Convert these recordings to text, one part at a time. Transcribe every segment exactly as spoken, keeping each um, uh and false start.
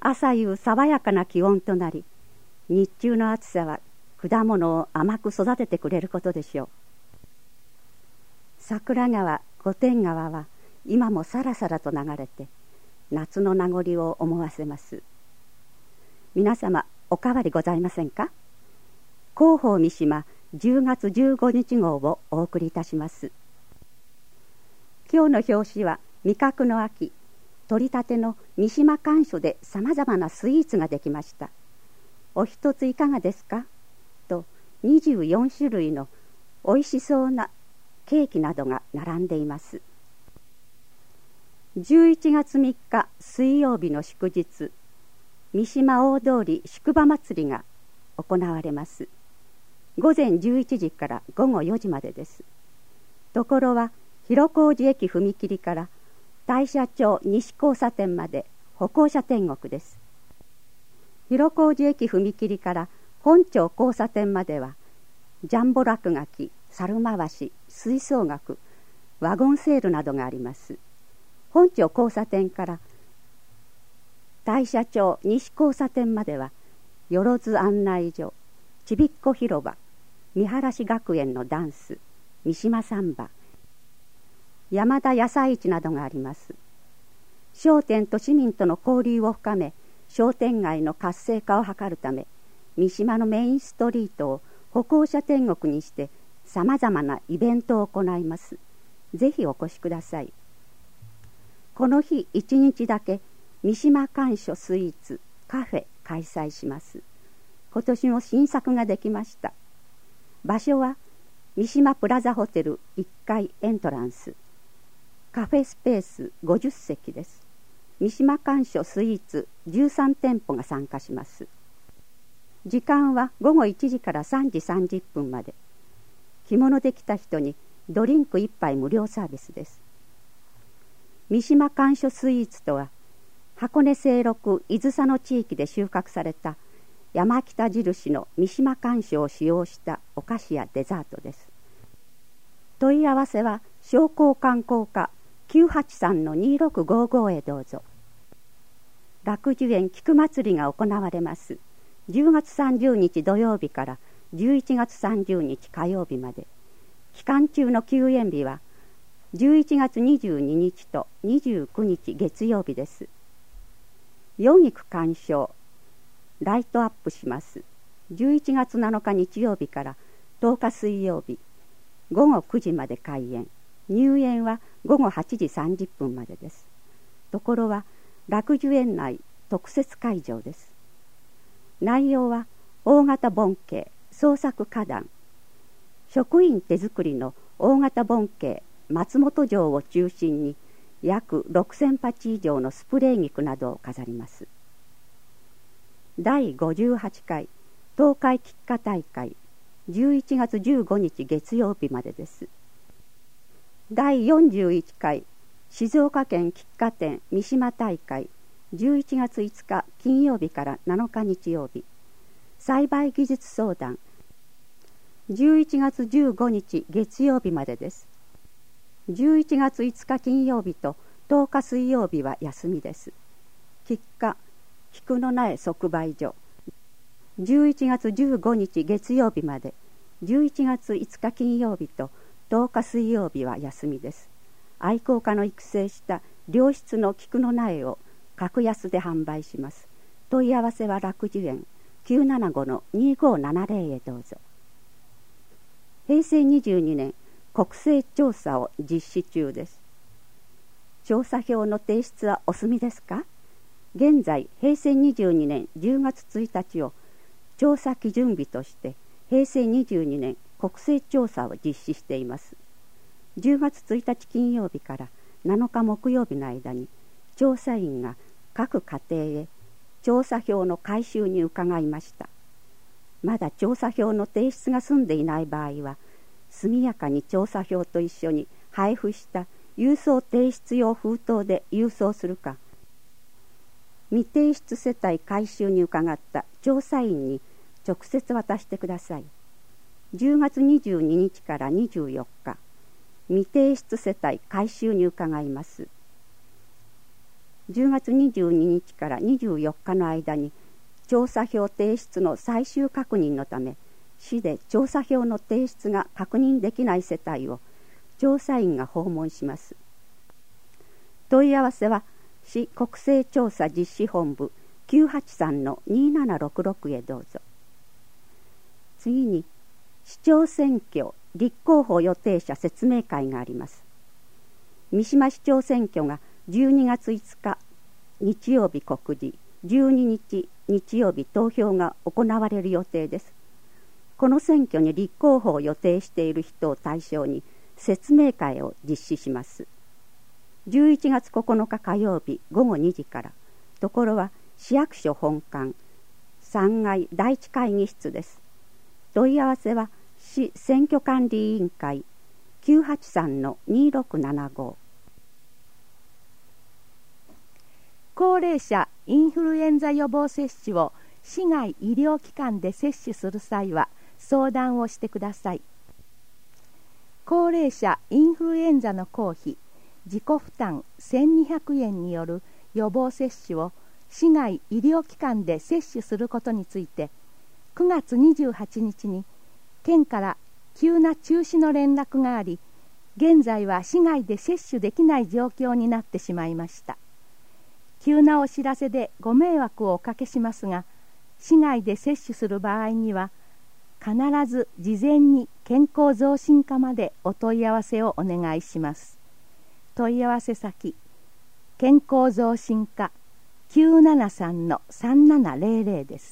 朝夕爽やかな気温となり、日中の暑さは果物を甘く育ててくれることでしょう。桜川、御殿川は今もさらさらと流れて、夏の名残を思わせます。皆様、おかわりございませんか？広報三島じゅうがつじゅうごにち号をお送りいたします。今日の表紙は味覚の秋、取りたての三島甘薯でさまざまなスイーツができました。お一ついかがですか？とにじゅうよんしゅるいのおいしそうなケーキなどが並んでいます。じゅういちがつみっか水曜日の祝日、三島大通り宿場祭りが行われます。午前じゅういちじから午後よじまでです。ところは広小路駅踏切から大社町西交差点まで歩行者天国です。広小路駅踏切から本町交差点まではジャンボ落書き、猿回し、吹奏楽、ワゴンセールなどがあります。本町交差点から大社町西交差点まではよろず案内所、ちびっこ広場、見晴学園のダンス、三島サンバ、山田野菜市などがあります。商店と市民との交流を深め、商店街の活性化を図るため、三島のメインストリートを歩行者天国にしてさまざまなイベントを行います。ぜひお越しください。この日一日だけ三島甘薯スイーツカフェ開催します。今年も新作ができました。場所は三島プラザホテルいっかいエントランス、カフェスペースごじゅっせきです。三島甘薯スイーツじゅうさんてんぽが参加します。時間はごごいちじからさんじさんじゅっぷんまで。着物で来た人にドリンクいっぱい無料サービスです。三島甘薯スイーツとは、箱根西麓伊豆佐の地域で収穫された山北印の三島甘薯を使用したお菓子やデザートです。問い合わせは商工観光課 きゅうはちさんのにろくごご へどうぞ。楽寿園菊祭りが行われます。じゅうがつさんじゅうにち土曜日からじゅういちがつさんじゅうにち火曜日まで。期間中の休園日はじゅういちがつにじゅうににちとにじゅうくにち月曜日です。四菊鑑賞ライトアップします。じゅういちがつなのか日曜日からとおか水曜日、ごごくじまで開園。入園はごごはちじさんじゅっぷんまでです。ところは楽寿園内特設会場です。内容は大型盆景、創作花壇、職員手作りの大型盆景松本城を中心に約ろくせんぱち以上のスプレー菊などを飾ります。だいごじゅうはちかい東海菊花大会じゅういちがつじゅうごにち月曜日までです。だいよんじゅういっかい静岡県菊花展三島大会じゅういちがついつか金曜日からなのか日曜日、栽培技術相談じゅういちがつじゅうごにち月曜日までです。じゅういちがついつか金曜日ととおか水曜日は休みです。菊花菊の苗即売所じゅういちがつじゅうごにち月曜日まで、じゅういちがついつか金曜日ととおか水曜日は休みです。愛好家の育成した良質の菊の苗を格安で販売します。問い合わせは楽寿園 きゅうななごのにごななぜろ へどうぞ。へいせいにじゅうにねん国勢調査を実施中です。調査票の提出はお済みですか？現在へいせいにじゅうにねんじゅうがつついたちを調査基準日としてへいせいにじゅうにねん国勢調査を実施しています。じゅうがつついたち金曜日からなのか木曜日の間に調査員が各家庭へ調査票の回収に伺いました。まだ調査票の提出が済んでいない場合は、速やかに調査票と一緒に配布した郵送提出用封筒で郵送するか、未提出世帯回収に伺った調査員に直接渡してください。じゅうがつにじゅうににちからにじゅうよっか、未提出世帯回収に伺います。 じゅうがつにじゅうににちからにじゅうよっかの間に調査票提出の最終確認のため、市で調査票の提出が確認できない世帯を調査員が訪問します。問い合わせは市国勢調査実施本部 きゅうはちさんのにななろくろく へどうぞ。次に市長選挙立候補予定者説明会があります。三島市長選挙がじゅうにがついつか日曜日告示、じゅうににち日曜日投票が行われる予定です。この選挙に立候補を予定している人を対象に説明会を実施します。じゅういちがつここのか火曜日ごごにじから、ところは市役所本館さんがい第一会議室です。問い合わせは市選挙管理委員会 きゅうはちさんのにろくななご。 高齢者インフルエンザ予防接種を市外医療機関で接種する際は相談をしてください。高齢者インフルエンザの公費自己負担せんにひゃくえんによる予防接種を市外医療機関で接種することについて、くがつにじゅうはちにちに県から急な中止の連絡があり、現在は市外で接種できない状況になってしまいました。急なお知らせでご迷惑をおかけしますが、市外で接種する場合には必ず事前に健康増進課までお問い合わせをお願いします。問い合わせ先、健康増進課 きゅうななさんのさんななぜろぜろ です。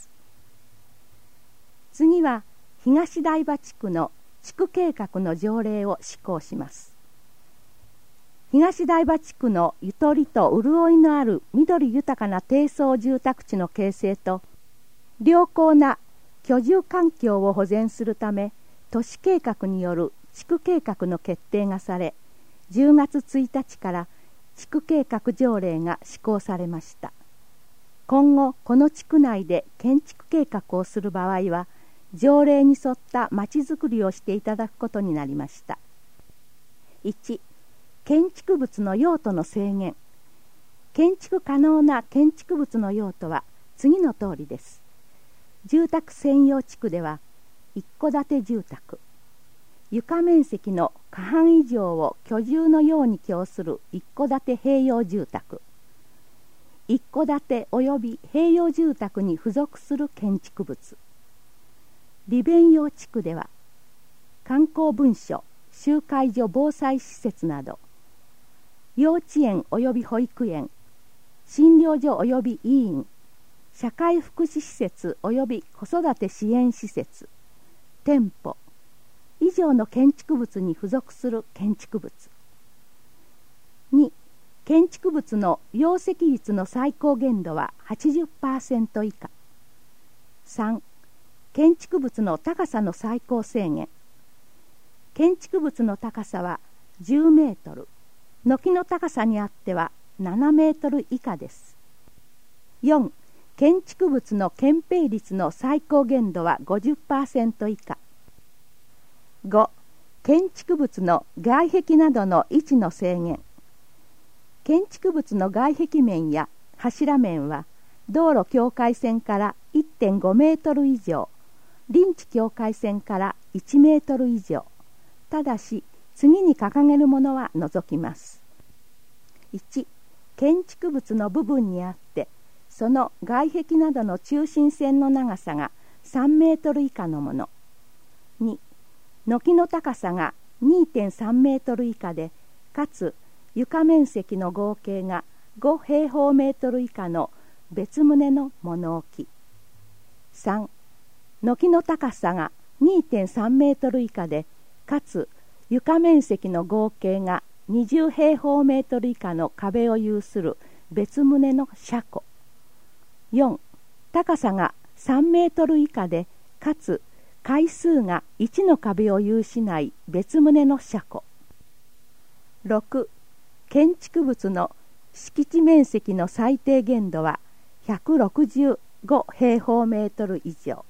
次は東台場地区の地区計画の条例を施行します。東台場地区のゆとりと潤いのある緑豊かな低層住宅地の形成と良好な居住環境を保全するため、都市計画による地区計画の決定がされ、じゅうがつついたちから地区計画条例が施行されました。今後この地区内で建築計画をする場合は、条例に沿ったまちづくりをしていただくことになりました。いち、建築物の用途の制限。建築可能な建築物の用途は次の通りです。住宅専用地区では一戸建て住宅、床面積の過半以上を居住のように供する一戸建て併用住宅、一戸建ておよび併用住宅に付属する建築物、利便用地区では観光文書、集会所防災施設など、幼稚園および保育園、診療所および医院、社会福祉施設および子育て支援施設、店舗以上の建築物に付属する建築物。に、建築物の容積率の最高限度は はちじゅっパーセント 以下。さん、建築物の高さの最高制限。建築物の高さはじゅうメートル、軒の高さにあってはななメートル以下です。よん、建築物の建蔽率の最高限度は ごじゅっパーセント 以下。ご、建築物の外壁などの位置の制限。建築物の外壁面や柱面は道路境界線から いってんごメートル以上、林地境界線からいちメートル以上。ただし次に掲げるものは除きます。いち、建築物の部分にあってその外壁などの中心線の長さがさんメートル以下のもの。に、軒の高さが にてんさんメートル以下で、かつ床面積の合計がご平方メートル以下の別棟の物置。さん、軒の高さが にてんさんメートル以下で、かつ床面積の合計がにじゅう平方メートル以下の壁を有する別棟の車庫。よん、高さがさんメートル以下で、かつ階数がいちの壁を有しない別棟の車庫。ろく、建築物の敷地面積の最低限度はひゃくろくじゅうご平方メートル以上。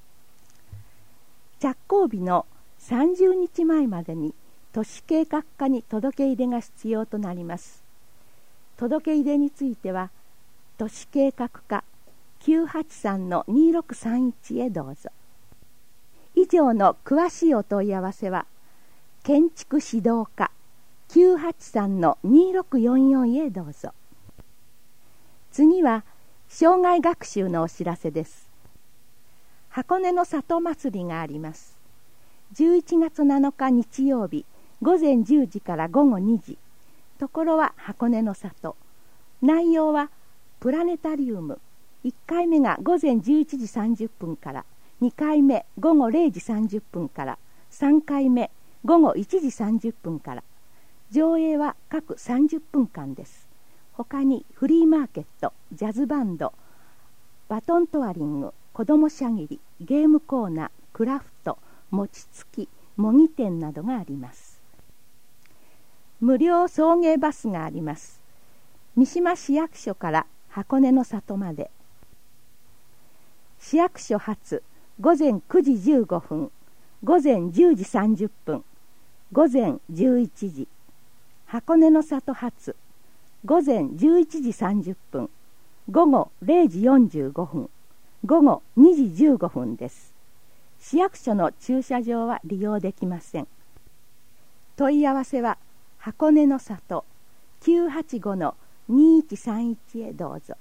着工日のさんじゅうにちまえまでに都市計画課に届け入れが必要となります。 届け入れについては都市計画課 きゅうはちさんのにろくさんいち へどうぞ。以上の詳しいお問い合わせは建築指導課 きゅうはちさんのにろくよんよん へどうぞ。次は生涯学習のお知らせです。箱根の里祭りがあります。じゅういちがつなのか日曜日、午前じゅうじから午後にじ、ところは箱根の里。内容はプラネタリウム。いっかいめが午前じゅういちじさんじゅっぷんから、にかいめ午後れいじさんじゅっぷんから、さんかいめ午後いちじさんじゅっぷんから。上映は各さんじゅっぷんかんです。他にフリーマーケット、ジャズバンド、バトントワリング、子どもしゃぎり、ゲームコーナー、クラフト、餅つき、模擬店などがあります。無料送迎バスがあります。三島市役所から箱根の里まで。市役所発午前くじじゅうごふん、午前じゅうじさんじゅっぷん、午前じゅういちじ。箱根の里発午前じゅういちじさんじゅっぷん、午後れいじよんじゅうごふん、午後にじじゅうごふんです。市役所の駐車場は利用できません。問い合わせは箱根の里 きゅうはちごのにいちさんいち へどうぞ。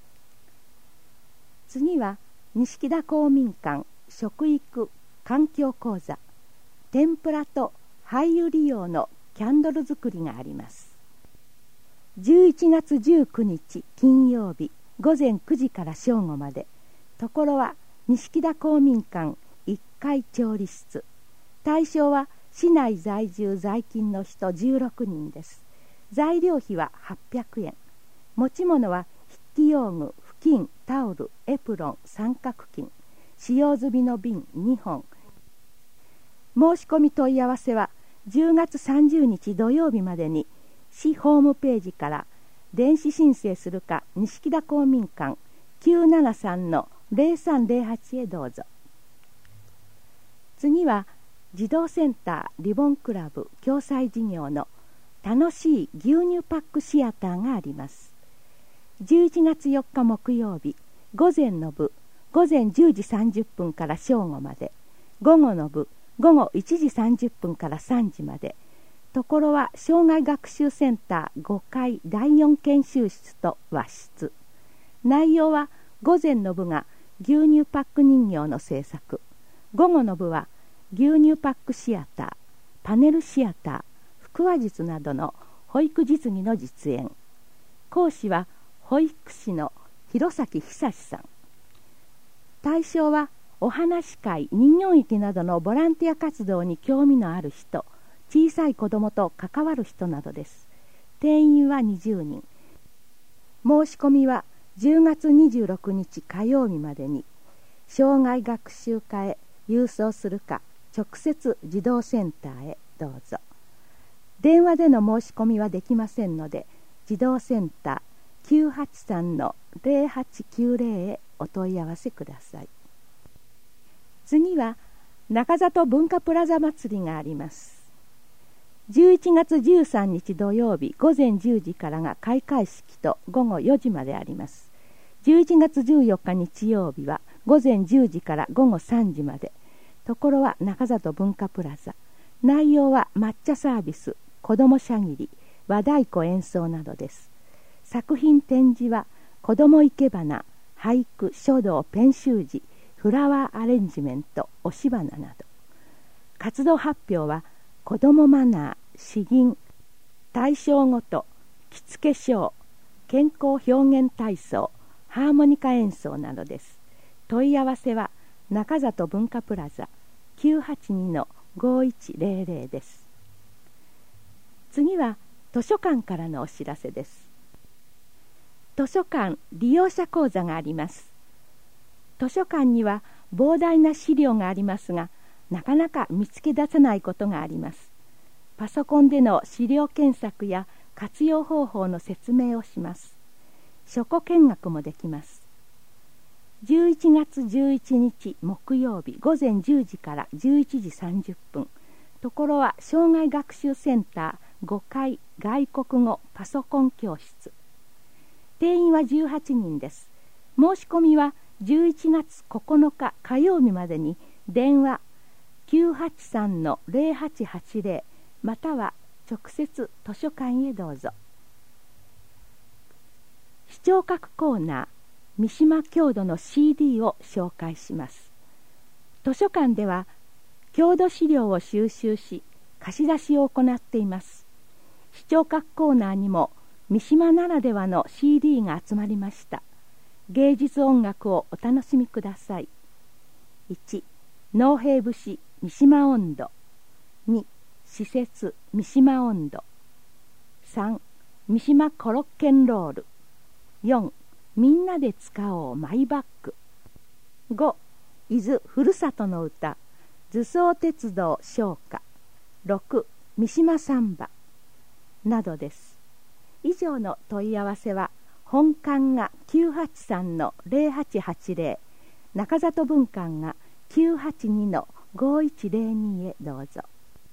次は錦田公民館食育環境講座、天ぷらと廃油利用のキャンドル作りがあります。じゅういちがつじゅうくにち金曜日、午前くじから正午まで。ところは錦田公民館いっかい調理室。対象は市内在住在勤の人じゅうろくにんです。材料費ははっぴゃくえん。持ち物は筆記用具、布巾、タオル、エプロン、三角巾、使用済みの瓶にほん。申し込み問い合わせはじゅうがつさんじゅうにち土曜日までに市ホームページから電子申請するか、錦田公民館 きゅうななさんのぜろさんぜろはち へどうぞ。次は児童センターリボンクラブ共催事業の楽しい牛乳パックシアターがあります。じゅういちがつよっか木曜日、午前の部午前じゅうじさんじゅっぷんから正午まで、午後の部午後いちじさんじゅっぷんからさんじまで。ところは障害学習センターごかいだいよん研修室と和室。内容は午前の部が牛乳パック人形の制作、午後の部は牛乳パックシアター、パネルシアター、腹話術などの保育実技の実演。講師は保育士の弘前久さん。対象はお話し会、人形劇などのボランティア活動に興味のある人、小さい子どもと関わる人などです。定員はにじゅうにん。申し込みはじゅうがつにじゅうろくにち火曜日までに、障害学習課へ郵送するか、直接児童センターへどうぞ。電話での申し込みはできませんので、児童センター きゅうはちさんのぜろはちきゅうぜろ へお問い合わせください。次は中里文化プラザ祭りがあります。じゅういちがつじゅうさんにち土曜日午前じゅうじからが開会式と午後よじまであります。じゅういちがつじゅうよっか日曜日は午前じゅうじから午後さんじまで。ところは中里文化プラザ。内容は抹茶サービス、子どもしゃぎり、和太鼓演奏などです。作品展示は子ども生け花、俳句、書道、ペン習字、フラワーアレンジメント、押し花など。活動発表は子どもマナー、詩吟、対象ごと、着付けショー、健康表現体操、ハーモニカ演奏などです。問い合わせは中里文化プラザ きゅうはちにのごいちぜろぜろ です。次は図書館からのお知らせです。図書館利用者講座があります。図書館には膨大な資料がありますが、なかなか見つけ出せないことがあります。パソコンでの資料検索や活用方法の説明をします。書庫見学もできます。じゅういちがつじゅういちにち木曜日午前じゅうじからじゅういちじさんじゅっぷん。ところは障害学習センターごかい外国語パソコン教室。 定員はじゅうはちにんです。申し込みはじゅういちがつここのか火曜日までに電話 きゅうはちさんのゼロはちはちゼロ または直接図書館へどうぞ。視聴覚コーナー三島郷土の シーディー を紹介します。図書館では郷土資料を収集し貸し出しを行っています。視聴覚コーナーにも三島ならではの シーディー が集まりました。芸術音楽をお楽しみください。いち. 農兵節三島音頭。に. 施設三島音頭。さん. 三島コロッケンロール。よん. みんなで使おうマイバッグ。ご. 伊豆ふるさとの歌図装鉄道唱歌。ろく. 三島サンバなどです。以上の問い合わせは本館が きゅうはちさんのゼロはちはちゼロ 中里分館が きゅうはちにのごいちゼロに へどうぞ。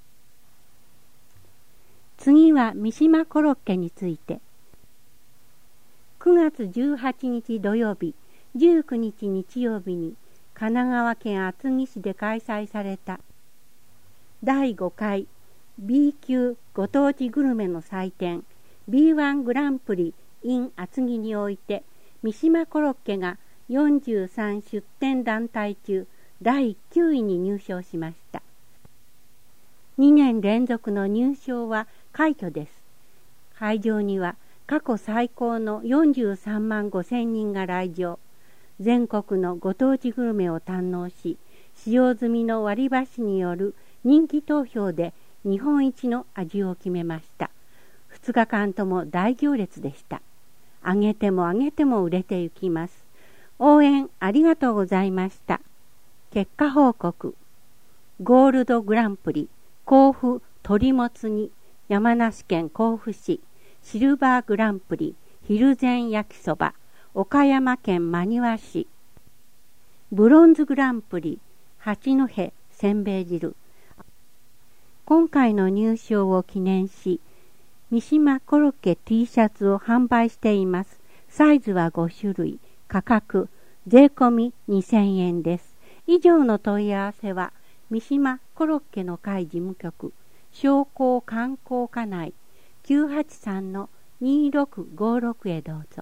次は三島コロッケについて。くがつじゅうはちにち土曜日、じゅうくにち日曜日に神奈川県厚木市で開催されただいごかい B 級ご当地グルメの祭典 ビーワン グランプリ in 厚木において三島コロッケがよんじゅうさん出展団体中だいきゅういに入賞しました。にねん連続の入賞は快挙です。会場には過去最高のよんじゅうさんまんごせんにんが来場。全国のご当地グルメを堪能し、使用済みの割り箸による人気投票で日本一の味を決めました。ふつかかんとも大行列でした。あげてもあげても売れてゆきます。応援ありがとうございました。結果報告。ゴールドグランプリ甲府鳥もつ煮山梨県甲府市、シルバーグランプリ蒜山焼きそば岡山県真庭市、ブロンズグランプリ八戸せんべい汁。今回の入賞を記念し三島コロッケ T シャツを販売しています。サイズはごしゅるい、価格税込みにせんえんです。以上の問い合わせは三島コロッケの会事務局商工観光課内 きゅうはちさんのにろくごろく へどうぞ。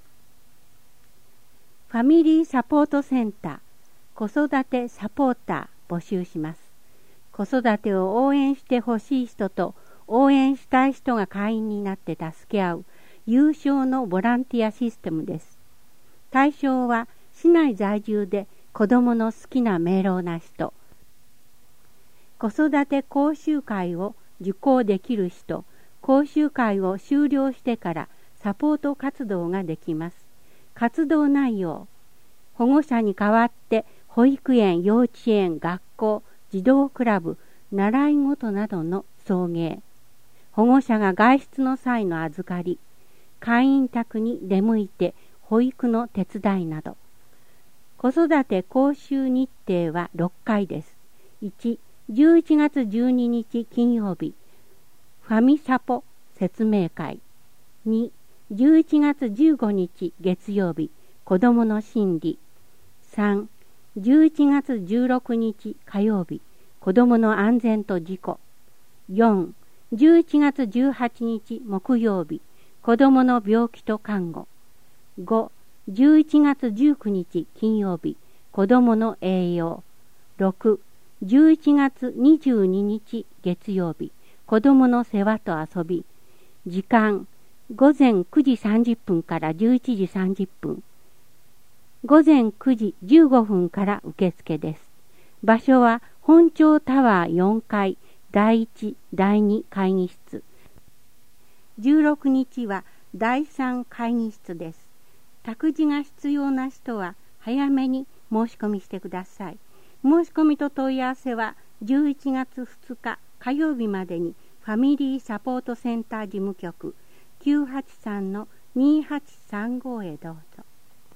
ファミリーサポートセンター子育てサポーター募集します。子育てを応援してほしい人と応援したい人が会員になって助け合う有償のボランティアシステムです。対象は市内在住で子どもの好きな明朗な人、子育て講習会を受講できる人、講習会を修了してからサポート活動ができます。活動内容、保護者に代わって保育園、幼稚園、学校、児童クラブ、習い事などの送迎、保護者が外出の際の預かり、会員宅に出向いて保育の手伝いなど。子育て講習日程はろっかいです。いち、じゅういちがつじゅうににち金曜日、ファミサポ説明会。に、じゅういちがつじゅうごにち月曜日、子どもの心理。さん、じゅういちがつじゅうろくにち火曜日、子どもの安全と事故。よん、じゅういちがつじゅうはちにち木曜日、子どもの病気と看護。ご、じゅういちがつじゅうくにち金曜日、子どもの栄養。ろく、じゅういちがつにじゅうににち月曜日、子どもの世話と遊び。時間、ごぜんくじさんじゅっぷんからじゅういちじさんじゅっぷん。ごぜんくじじゅうごふんから受付です。場所は本町タワーよんかいだいいち、だいに会議室。じゅうろくにちはだいさん会議室です。託児が必要な人は早めに申し込みしてください。申し込みと問い合わせはじゅういちがつふつか火曜日までにファミリーサポートセンター事務局きゅうはちさんのにはちさんごへどうぞ。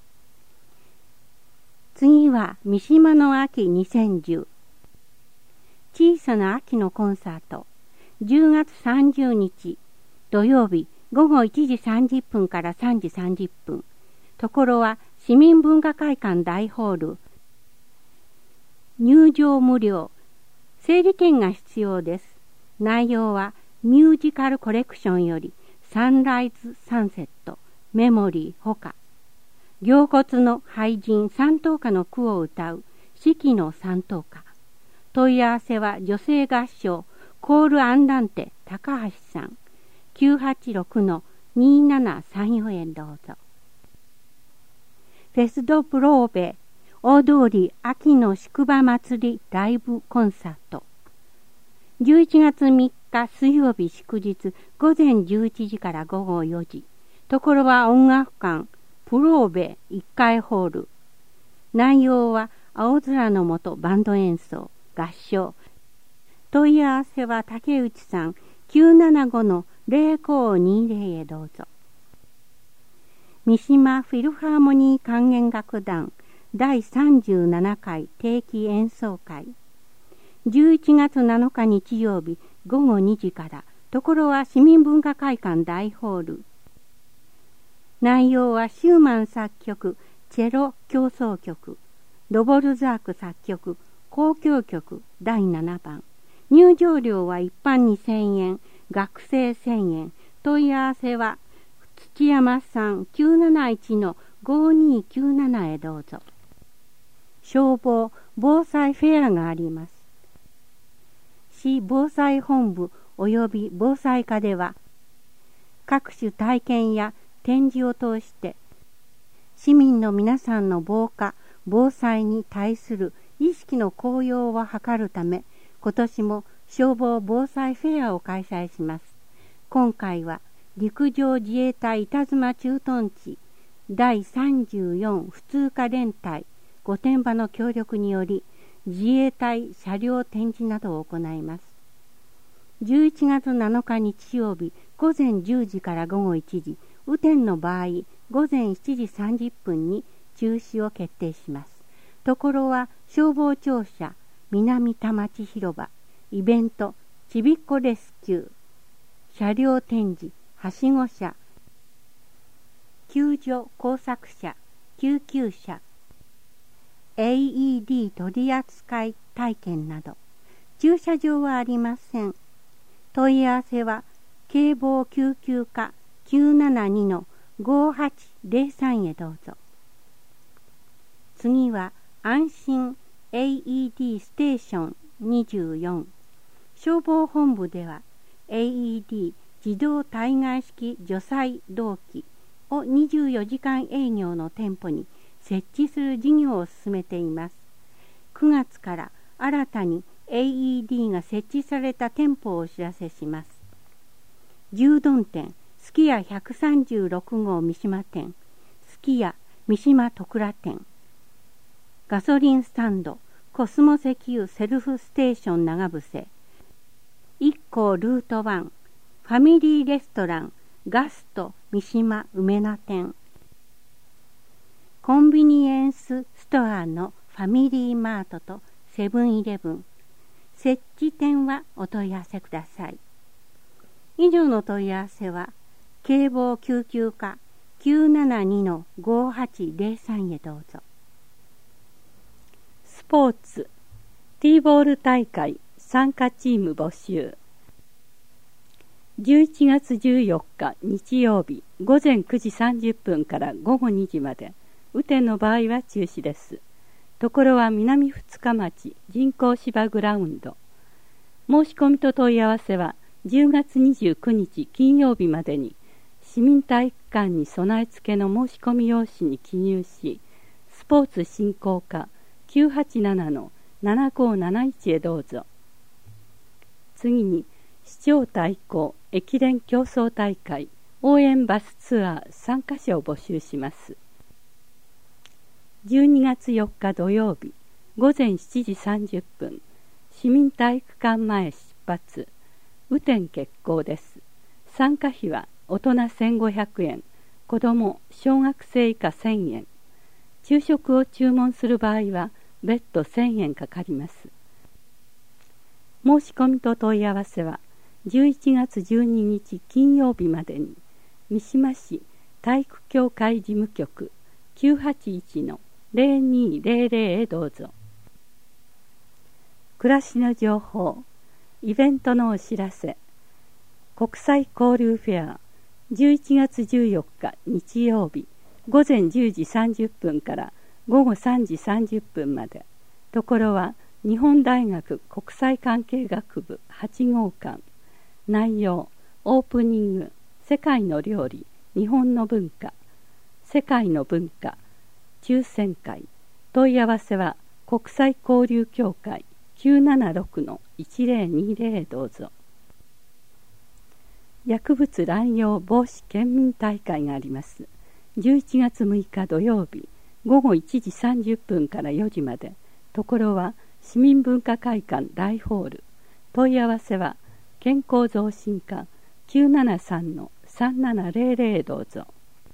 次は三島の秋にせんじゅう。小さな秋のコンサート。じゅうがつさんじゅうにち土曜日ごごいちじさんじゅっぷんからさんじさんじゅっぷん。ところは市民文化会館大ホール。入場無料。整理券が必要です。内容はミュージカルコレクションよりサンライズサンセット、メモリーほか。凝骨の俳人三等歌の句を歌う四季の三等歌。問い合わせは女性合唱コールアンダンテ高橋さん。きゅうはちろくのにななさんよん へどうぞ。フェスドブローベ大通り秋の宿場祭りライブコンサート。じゅういちがつみっか水曜日祝日午前じゅういちじからごごよじ。ところは音楽館プローベいっかいホール。内容は青空の下バンド演奏合唱。問い合わせは竹内さんきゅうななごのぜろごにぜろへどうぞ。三島フィルハーモニー管弦楽団だいさんじゅうななかい定期演奏会。じゅういちがつなのか日曜日ごごにじから。ところは市民文化会館大ホール。内容はシューマン作曲チェロ協奏曲、ドボルザーク作曲交響曲だいななばん。入場料は一般にせんえん、学生せんえん。問い合わせは土山さんきゅうなないちのごにきゅうななへどうぞ。消防防災フェアがあります。市防災本部及び防災課では各種体験や展示を通して市民の皆さんの防火・防災に対する意識の高揚を図るため、今年も消防防災フェアを開催します。今回は陸上自衛隊板妻駐屯地だいさんじゅうよん普通科連隊御殿場の協力により自衛隊車両展示などを行います。じゅういちがつなのか日曜日午前じゅうじからごごいちじ、雨天の場合午前しちじさんじゅっぷんに中止を決定します。ところは消防庁舎南田町広場イベントちびっこレスキュー車両展示はしご車救助工作車救急車 エーイーディー 取り扱い体験など。駐車場はありません。問い合わせは警防救急課きゅうななにのごはちぜろさんへどうぞ。次は安心 エーイーディー ステーションにじゅうよん。消防本部では エーイーディー 自動対外式除細動機をにじゅうよじかん営業の店舗に設置する事業を進めています。くがつから新たに エーイーディー が設置された店舗をお知らせします。牛丼店すき家ひゃくさんじゅうろくごう三島店、すき家三島戸倉店、ガソリンスタンドコスモ石油セルフステーション長伏、一行ルートワン、ファミリーレストランガスト三島梅名店、コンビニエンスストアのファミリーマートとセブンイレブン、設置店はお問い合わせください。以上の問い合わせは警防救急課きゅうななにのごはちぜろさんへどうぞ。スポーツ T ボール大会参加チーム募集。じゅういちがつじゅうよっか日曜日ごぜんくじさんじゅっぷんからごごにじまで。雨天の場合は中止です。ところは南二日町人工芝グラウンド。申し込みと問い合わせはじゅうがつにじゅうくにち金曜日までに市民体育館に備え付けの申し込み用紙に記入し、スポーツ振興課きゅうはちななのななごなないちへどうぞ。次に市長対抗駅伝競争大会応援バスツアー参加者を募集します。じゅうにがつよっか土曜日ごぜんしちじさんじゅっぷん、市民体育館前出発、雨天決行です。参加費は大人せんごひゃくえん、子ども小学生以下せんえん、昼食を注文する場合は別途せんえんかかります。申し込みと問い合わせはじゅういちがつじゅうににち金曜日までに三島市体育協会事務局 きゅうはちいちのゼロにーゼロゼロ へどうぞ。暮らしの情報、イベントのお知らせ、国際交流フェアじゅういちがつじゅうよっか日曜日ごぜんじゅうじさんじゅっぷんからごごさんじさんじゅっぷんまで。ところは日本大学国際関係学部はちごうかん。内容、オープニング、世界の料理、日本の文化、世界の文化、抽選会。問い合わせは国際交流協会 きゅうななろくのいちゼロにゼロ へどうぞ。薬物乱用防止県民大会があります。じゅういちがつむいか土曜日ごごいちじさんじゅっぷんからよじまで。ところは市民文化会館大ホール。問い合わせは健康増進課 きゅうななさんのさんななゼロゼロ へどうぞ。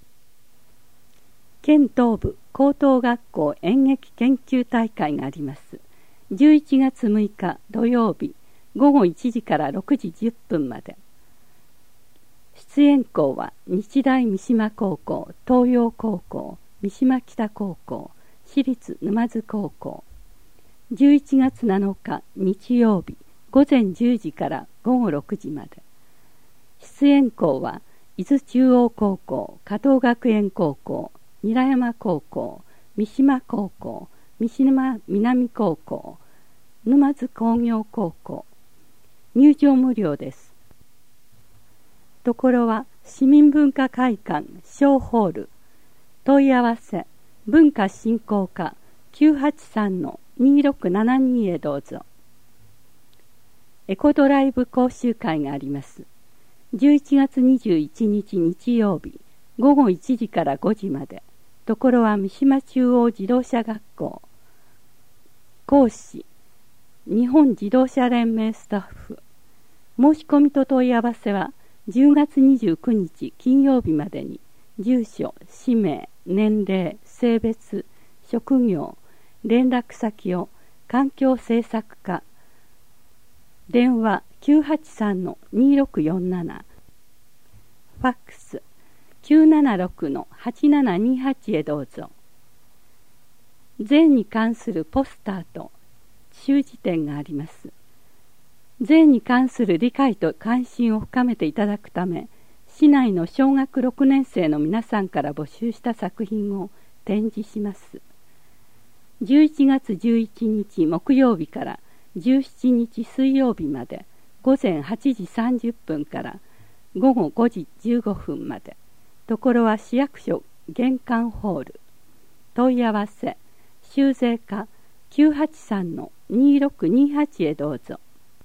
県東部高等学校演劇研究大会があります。じゅういちがつむいか土曜日ごごいちじからろくじじゅっぷんまで。出演校は日大三島高校、東洋高校、三島北高校、私立沼津高校。じゅういちがつなのか日曜日ごぜんじゅうじからごごろくじまで。出演校は伊豆中央高校、加藤学園高校、韮山高校、三島高校、三島南高校、沼津工業高校。入場無料です。ところは市民文化会館小ホール。問い合わせ文化振興課 きゅうはちさんのにろくななに へどうぞ。エコドライブ講習会があります。じゅういちがつにじゅういちにち日曜日ごごいちじからごじまで。ところは三島中央自動車学校。講師日本自動車連盟スタッフ。申し込みと問い合わせはじゅうがつにじゅうくにち金曜日までに住所、氏名、年齢、性別、職業、連絡先を環境政策課。電話 きゅうはちさんのにろくよんなな。ファックス きゅうななろくのはちななにはち へどうぞ。税に関するポスターと習字展があります。税に関する理解と関心を深めていただくため、市内の小学ろくねんせいの皆さんから募集した作品を展示します。じゅういちがつじゅういちにち木曜日からじゅうしちにち水曜日までごぜんはちじさんじゅっぷんからごごごじじゅうごふんまで。ところは市役所玄関ホール。問い合わせ修税課 きゅうはちさんのにろくにはち へどうぞ。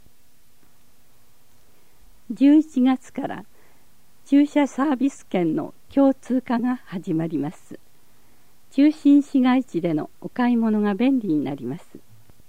じゅういちがつから駐車サービス券の共通化が始まります。中心市街地でのお買い物が便利になります。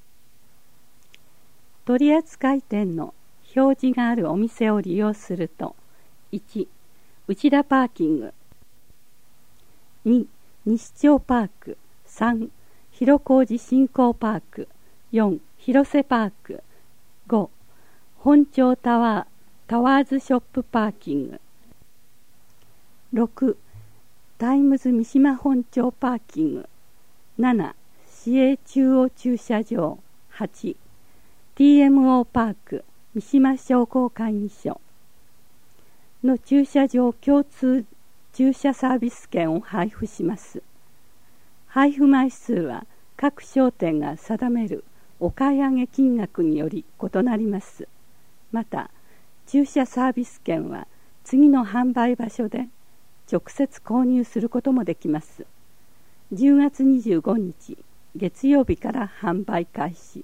取扱店の表示があるお店を利用すると、いち内田パーキング、に西町パーク、さん広小路振興パーク、よん広瀬パーク、ご本町タワータワーズショップパーキング、ろくタイムズ三島本町パーキング、なな市営中央駐車場、はち ティーエムオー パーク三島商工会議所の駐車場共通駐車サービス券を配布します。配布枚数は各商店が定めるお買い上げ金額により異なります。また駐車サービス券は次の販売場所で直接購入することもできます。じゅうがつにじゅうごにち月曜日から販売開始。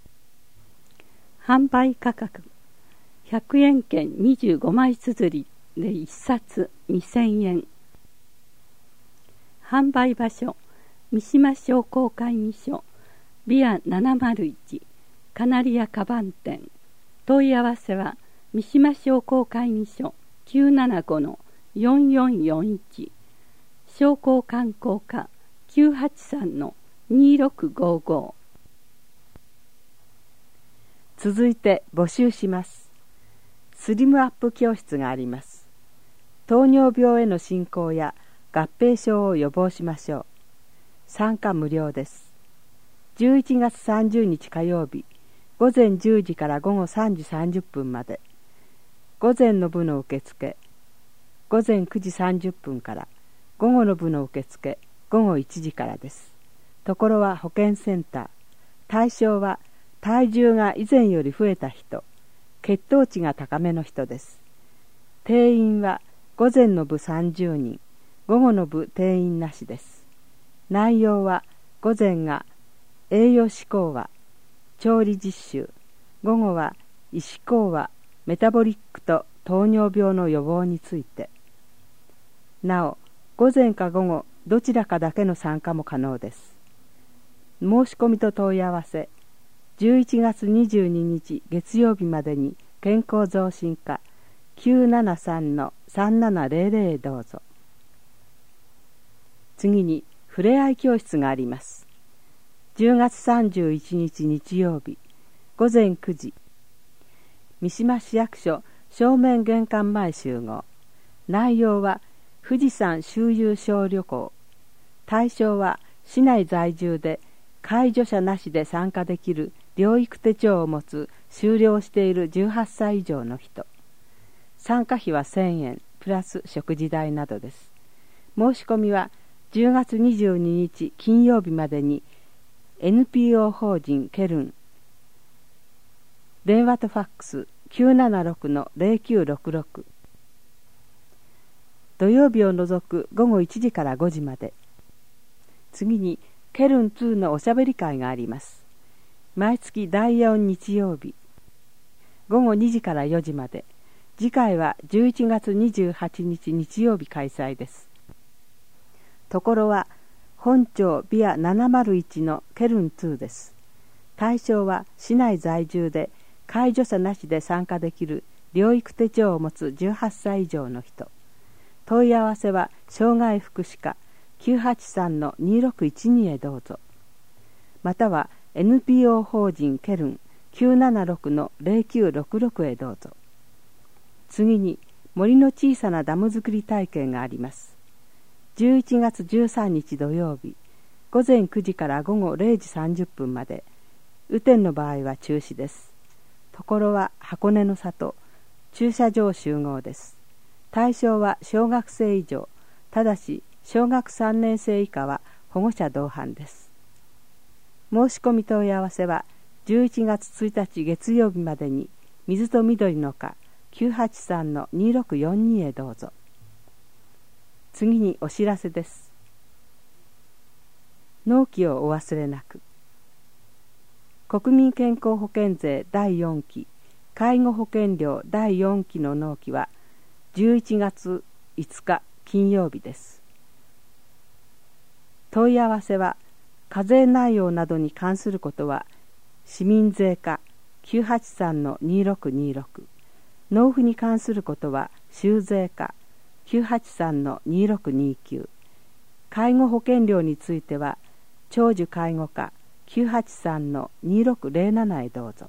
販売価格ひゃくえん券にじゅうごまい綴りでいっさつにせんえん。販売場所三島商工会議所ビアななまるいちカナリアカバン店。問い合わせは三島商工会議所 きゅうななごのよんよんよんいち 商工観光課 きゅうはちさんのにろくごご。 続いて募集します。スリムアップ教室があります。 糖尿病への進行や合併症を予防しましょう。参加無料です。じゅういちがつさんじゅうにち火曜日、ごぜんじゅうじからごごさんじさんじゅっぷんまで。午前の部の受付、ごぜんくじさんじゅっぷんから、午後の部の受付、ごごいちじからです。ところは保健センター。対象は体重が以前より増えた人、血糖値が高めの人です。定員は午前の部さんじゅうにん、午後の部定員なしです。内容は午前が栄養士講話、調理実習、午後は医師講話、メタボリックと糖尿病の予防について。なお、午前か午後どちらかだけの参加も可能です。申し込みと問い合わせ、じゅういちがつにじゅうににち月曜日までに健康増進課 きゅうななさんのさんななぜろぜろ へどうぞ。次にふれあい教室があります。じゅうがつさんじゅういちにち日曜日、ごぜんくじ、三島市役所正面玄関前集合。内容は富士山周遊小旅行。対象は市内在住で介助者なしで参加できる療育手帳を持つ修了しているじゅうはっさい以上の人。参加費はせんえんプラス食事代などです。申し込みはじゅうがつにじゅうににち金曜日までに エヌピーオー 法人ケルン、電話とファックス きゅうななろくのぜろきゅうろくろく、土曜日を除くごごいちじからごじまで。次にケルンにのおしゃべり会があります。毎月だいよん日曜日、ごごにじからよじまで。次回はじゅういちがつにじゅうはちにち日曜日開催です。ところは本町ビアななまるいちのケルンにです。対象は市内在住で介助者なしで参加できる療育手帳を持つじゅうはっさい以上の人。問い合わせは障害福祉課 きゅうはちさんのにろくいちに へどうぞ。または エヌピーオー 法人ケルン きゅうななろくのぜろきゅうろくろく へどうぞ。次に森の小さなダム作り体験があります。じゅういちがつじゅうさんにち土曜日、ごぜんくじからごごれいじさんじゅっぷんまで。雨天の場合は中止です。ところは箱根の里、駐車場集合です。対象は小学生以上、ただし小学さんねんせい以下は保護者同伴です。申し込み問い合わせはじゅういちがつついたち月曜日までに水と緑の課 きゅうはちさんのにろくよんに へどうぞ。次にお知らせです。納期をお忘れなく。国民健康保険税だいよんき、介護保険料だいよんきの納期はじゅういちがついつか金曜日です。問い合わせは課税内容などに関することは市民税課 きゅうはちさんのにろくにろく、納付に関することは州税課 きゅうはちさんのにろくにきゅう、介護保険料については長寿介護課 きゅうはちさんのにろくぜろなな へどうぞ。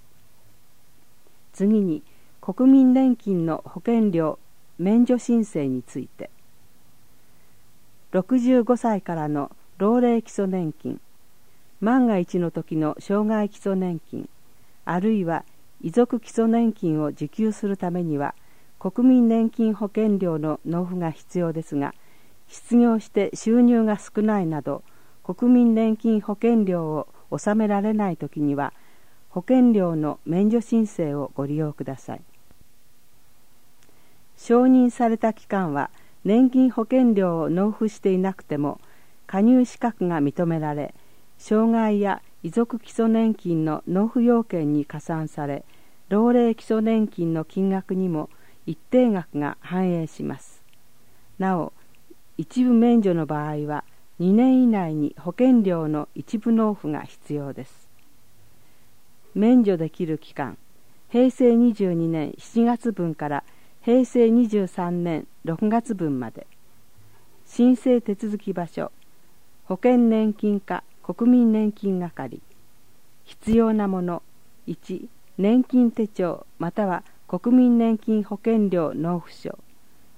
次に国民年金の保険料免除申請について。ろくじゅうごさいからの老齢基礎年金、万が一の時の障害基礎年金、あるいは遺族基礎年金を受給するためには国民年金保険料の納付が必要ですが、失業して収入が少ないなど国民年金保険料を納められないときには保険料の免除申請をご利用ください。承認された期間は年金保険料を納付していなくても加入資格が認められ、障害や遺族基礎年金の納付要件に加算され、老齢基礎年金の金額にも一定額が反映します。なお、一部免除の場合はにねん以内に保険料の一部納付が必要です。免除できる期間、へいせいにじゅうにねんしちがつぶんからへいせいにじゅうさんねんろくがつぶんまで。申請手続き場所、保険年金課国民年金係。必要なもの、いち年金手帳または国民年金保険料納付書、に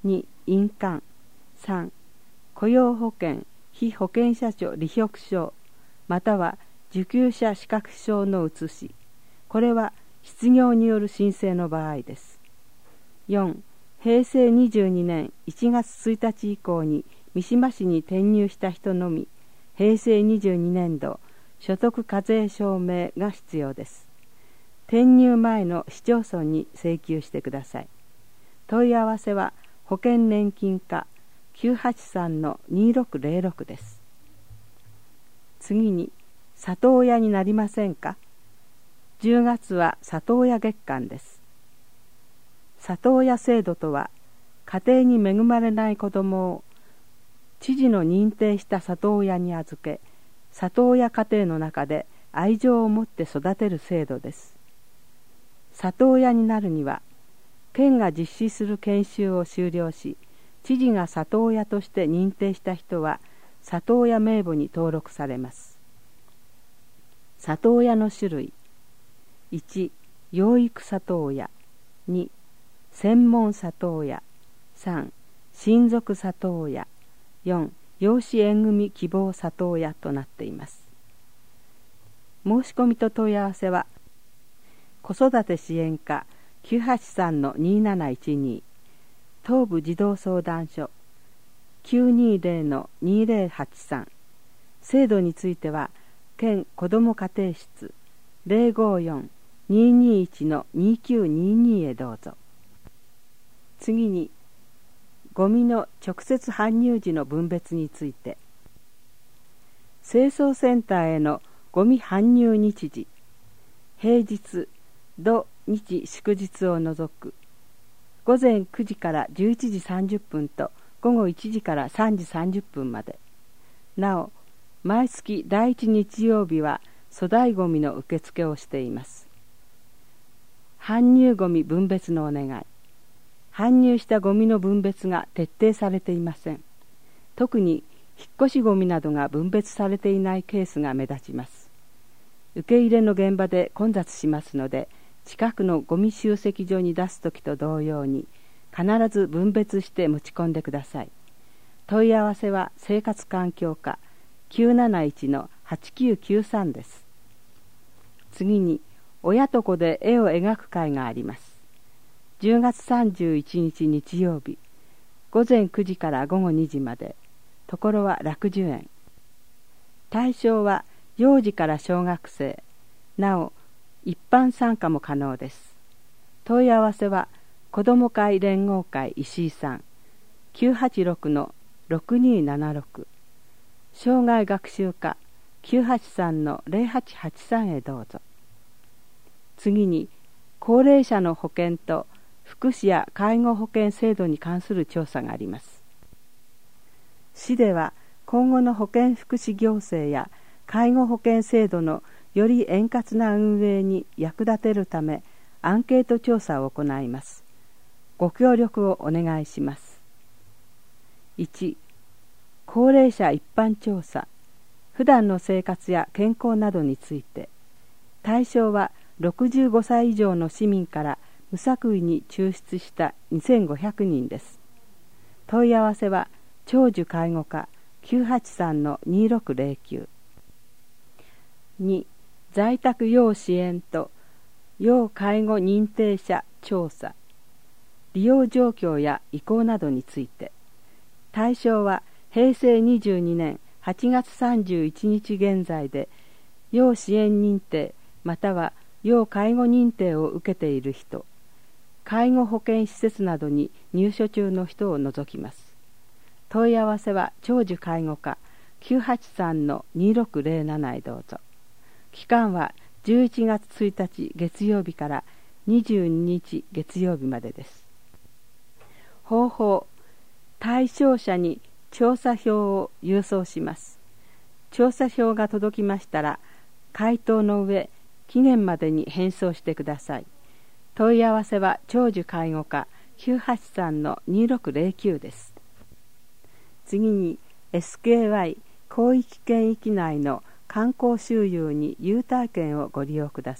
印鑑。さん雇用保険被保険者証履歴書または受給者資格証の写し、これは失業による申請の場合です。よんへいせいにじゅうにねんいちがつついたち以降に三島市に転入した人のみ、へいせいにじゅうにねんど所得課税証明が必要です。転入前の市町村に請求してください。問い合わせは保険年金課 きゅうはちさんのにろくぜろろく です。次に、里親になりませんか？じゅうがつは里親月間です。里親制度とは、家庭に恵まれない子どもを知事の認定した里親に預け、里親家庭の中で愛情を持って育てる制度です。里親になるには、県が実施する研修を修了し、知事が里親として認定した人は、里親名簿に登録されます。里親の種類。いち養育里親。に専門里親。さん親族里親。よん養子縁組希望里親となっています。申し込みと問い合わせは、子育て支援課 きゅうはちさんのになないちに、東部児童相談所 きゅうにぜろのにぜろはちさん、制度については県子ども家庭室 ゼロごよんにーにーいちのにきゅうにーにー へどうぞ。次に、ゴミの直接搬入時の分別について、清掃センターへのゴミ搬入日時、平日土日祝日を除くごぜんくじからじゅういちじさんじゅっぷんとごごいちじからさんじさんじゅっぷんまで。なお、毎月だいいち日曜日は粗大ゴミの受付をしています。搬入ゴミ分別のお願い。搬入したゴミの分別が徹底されていません。特に引っ越しゴミなどが分別されていないケースが目立ちます。受け入れの現場で混雑しますので、近くのゴミ集積所に出すときと同様に、必ず分別して持ち込んでください。問い合わせは生活環境課 きゅうなないちのはちきゅうきゅうさん です。次に、親と子で絵を描く会があります。じゅうがつさんじゅういちにち日曜日、ごぜんくじからごごにじまで、ところは楽寿園。対象は幼児から小学生、なお一般参加も可能です。問い合わせは子ども会連合会石井さん きゅうはちろくのろくにーななろく、障害学習課 きゅうはちさんのぜろはちはちさん へどうぞ。次に、高齢者の保険と福祉や介護保険制度に関する調査があります。市では今後の保健福祉行政や介護保険制度のより円滑な運営に役立てるためアンケート調査を行います。ご協力をお願いします。いち高齢者一般調査。普段の生活や健康などについて。対象はろくじゅうごさい以上の市民から無作為に抽出したにせんごひゃくにんです。問い合わせは長寿介護課 きゅうはちさんのにろくぜろきゅう。に在宅要支援と要介護認定者調査。利用状況や意向などについて。対象はへいせいにじゅうにねんはちがつさんじゅういちにち現在で要支援認定または要介護認定を受けている人、介護保険施設などに入所中の人を除きます。問い合わせは長寿介護課 きゅうはちさんのにろくぜろなな へどうぞ。期間はじゅういちがつついたち月曜日からにじゅうににち月曜日までです。方法、対象者に調査票を郵送します。調査票が届きましたら、回答の上、期限までに返送してください。問い合わせは長寿介護課 きゅうはちさんのにろくぜろきゅう です。次に エスケーワイ 広域圏域内の観光周遊に優待券をご利用くだ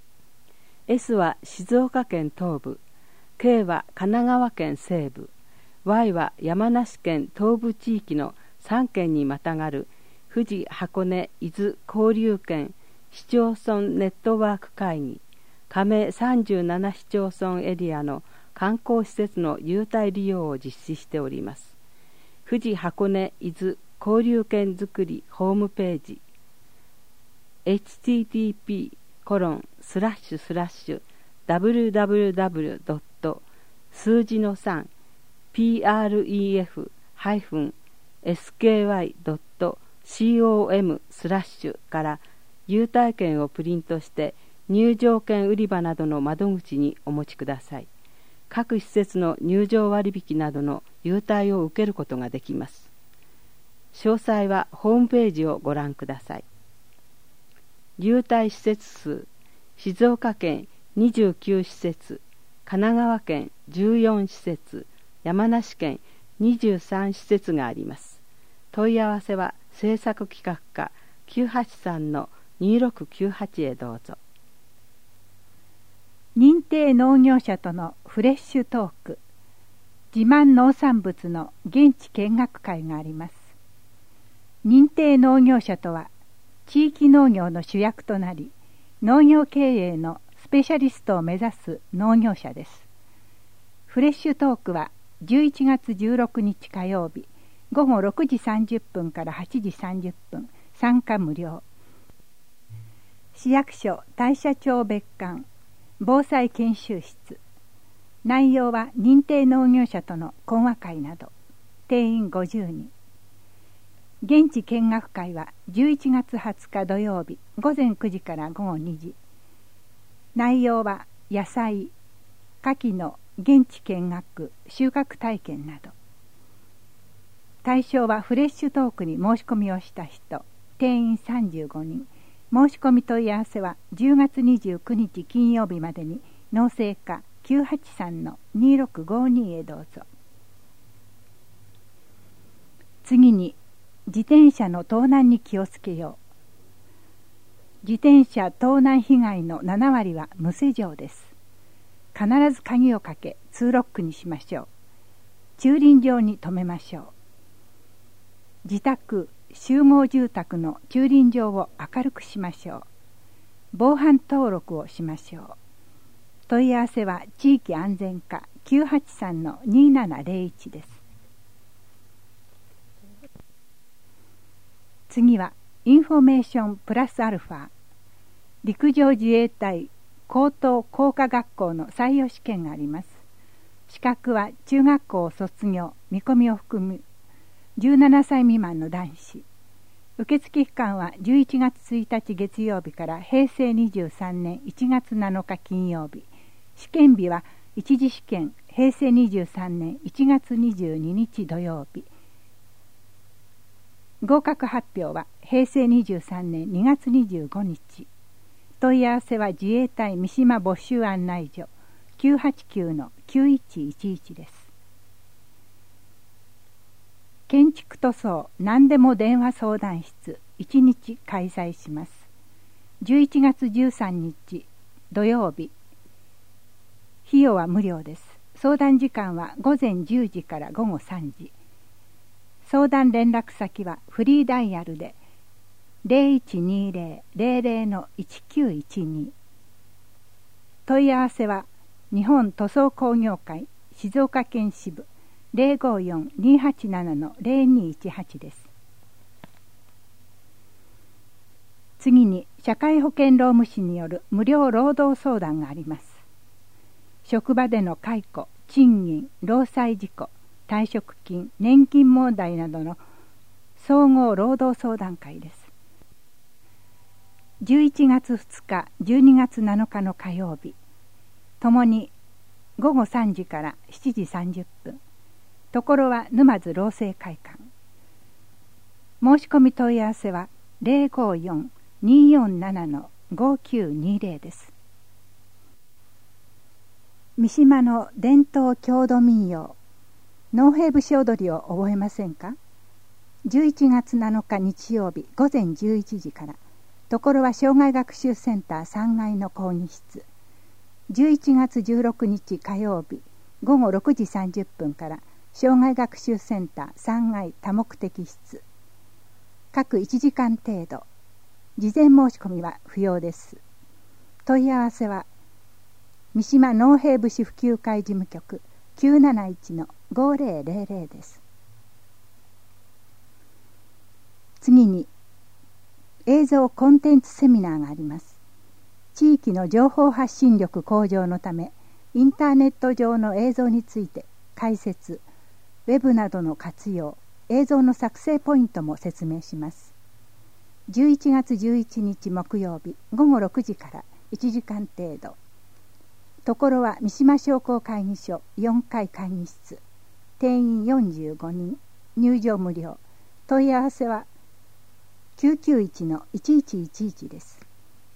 さい。S は静岡県東部、K は神奈川県西部、 Y は山梨県東部地域のさん県にまたがる富士箱根伊豆交流圏市町村ネットワーク会議加盟さんじゅうなな市町村エリアの観光施設の優待利用を実施しております。富士箱根伊豆交流圏づくりホームページ エイチティーティーピーコロンスラッシュスラッシュダブリューダブリューダブリュードット数字の さんピーアールイーエフエスケーワイドットコム スラッシュから優待券をプリントして入場券売り場などの窓口にお持ちください。各施設の入場割引などの優待を受けることができます。詳細はホームページをご覧ください。優待施設数、静岡県にじゅうきゅう施設、神奈川県じゅうよん施設、山梨県にじゅうさん施設があります。問い合わせは制作企画課 きゅうはちさんのにろくきゅうはち へどうぞ。 認定農業者とのフレッシュトーク、自慢農産物の現地見学会があります。認定農業者とは地域農業の主役となり、農業経営のスペシャリストを目指す農業者です。フレッシュトークはじゅういちがつじゅうろくにち火曜日ごごろくじさんじゅっぷんからはちじさんじゅっぷん、参加無料。市役所大社町別館防災研修室。内容は認定農業者との講話会など。定員ごじゅうにん。現地見学会はじゅういちがつはつか土曜日ごぜんくじからごごにじ。内容は野菜、牡蠣の現地見学、収穫体験など。対象はフレッシュトークに申し込みをした人、定員さんじゅうごにん。申し込み問い合わせはじゅうがつにじゅうくにち金曜日までに農政課 きゅうはちさんのにろくごに へどうぞ。次に、自転車の盗難に気をつけよう。自転車盗難被害のななわりは無施錠です。必ず鍵をかけツーロックにしましょう。駐輪場に停めましょう。自宅、集合住宅の駐輪場を明るくしましょう。防犯登録をしましょう。問い合わせは地域安全課 きゅうはちさんのにななぜろいち です。次はインフォメーションプラスアルファ。陸上自衛隊高等工科学校の採用試験があります。資格は中学校卒業見込みを含むじゅうななさい未満の男子。受付期間はじゅういちがつついたち月曜日からへいせいにじゅうさんねんいちがつなのか金曜日。試験日は一次試験へいせいにじゅうさんねんいちがつにじゅうににち土曜日。合格発表はへいせいにじゅうさんねんにがつにじゅうごにち。問い合わせは自衛隊三島募集案内所 きゅうはちきゅうのきゅういちいちいち です。建築塗装何でも電話相談室いちにち開催します。じゅういちがつじゅうさんにち土曜日。費用は無料です。相談時間はごぜんじゅうじからごごさんじ。相談連絡先はフリーダイヤルで ゼロいちにゼロ ゼロゼロのいちきゅういちに。問い合わせは日本塗装工業会静岡県支部 ゼロごよんにはちななのゼロにいちはち です。次に社会保険労務士による無料労働相談があります。職場での解雇、賃金、労災事故、退職金、年金問題などの総合労働相談会です。じゅういちがつふつか、じゅうにがつなのかの火曜日、ともにごごさんじからしちじさんじゅっぷん。ところは沼津労政会館。申し込み問い合わせはゼロごよんによんななのごきゅうにゼロです。三島の伝統郷土民謡農兵節踊りを覚えませんか？じゅういちがつなのか日曜日ごぜんじゅういちじから、ところは障害学習センターさんがいの講義室。じゅういちがつじゅうろくにち火曜日ごごろくじさんじゅっぷんから障害学習センターさんがい多目的室、各いちじかん程度、事前申し込みは不要です。問い合わせは三島農兵部市普及会事務局 きゅうなないちのごぜろぜろぜろ です。次に映像コンテンツセミナーがあります。地域の情報発信力向上のため、インターネット上の映像について解説、ウェブなどの活用、映像の作成ポイントも説明します。じゅういちがつじゅういちにち木曜日ごごろくじからいちじかん程度。ところは三島商工会議所よんかい会議室。定員よんじゅうごにん。入場無料。問い合わせはきゅうきゅういちのいちいちいちいちです。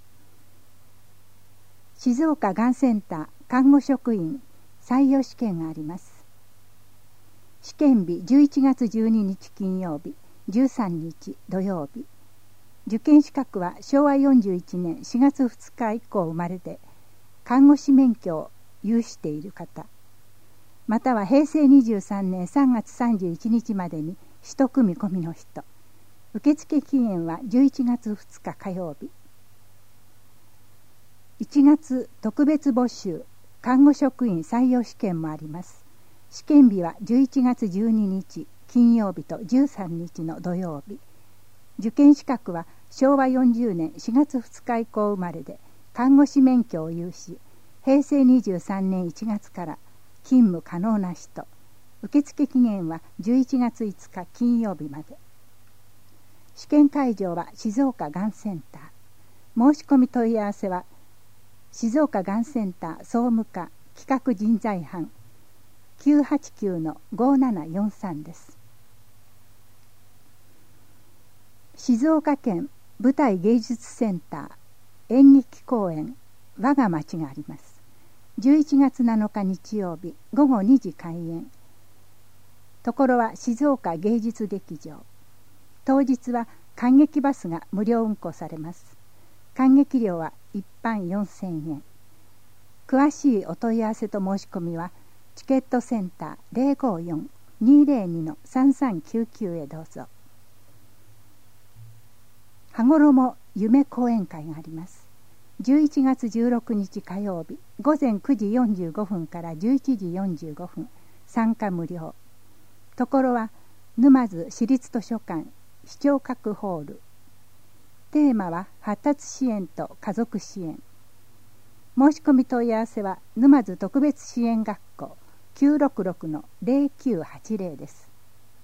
静岡がんセンター看護職員採用試験があります。試験日じゅういちがつじゅうににち金曜日、じゅうさんにち土曜日。受験資格はしょうわよんじゅういちねんしがつふつか以降生まれで、看護師免許を有している方、またはへいせいにじゅうさんねんさんがつさんじゅういちにちまでに取得見込みの人。受付期限はじゅういちがつふつか火曜日。いちがつ特別募集看護職員採用試験もあります。試験日はじゅういちがつじゅうににち金曜日とじゅうさんにちの土曜日。受験資格はしょうわよんじゅうねんしがつふつか以降生まれで、看護師免許を有し、へいせいにじゅうさんねんいちがつから勤務可能な人。受付期限はじゅういちがついつか金曜日まで。試験会場は静岡がんセンター。申し込み問い合わせは静岡がんセンター総務課企画人材班 きゅうはちきゅうのごななよんさん です。静岡県舞台芸術センター演劇公演我が町があります。じゅういちがつなのか日曜日ごごにじ開演。ところは静岡芸術劇場。当日は観劇バスが無料運行されます。観劇料は一般よんせんえん。詳しいお問い合わせと申し込みはチケットセンター ぜろごよん にぜろに のさんさんきゅうきゅうへどうぞ。羽衣夢講演会があります。じゅういちがつじゅうろくにち火曜日ごぜんくじよんじゅうごふんからじゅういちじよんじゅうごふん。参加無料。ところは沼津市立図書館視聴覚ホール。テーマは発達支援と家族支援。申し込み問い合わせは沼津特別支援学校 きゅうろくろくのぜろきゅうはちぜろ です。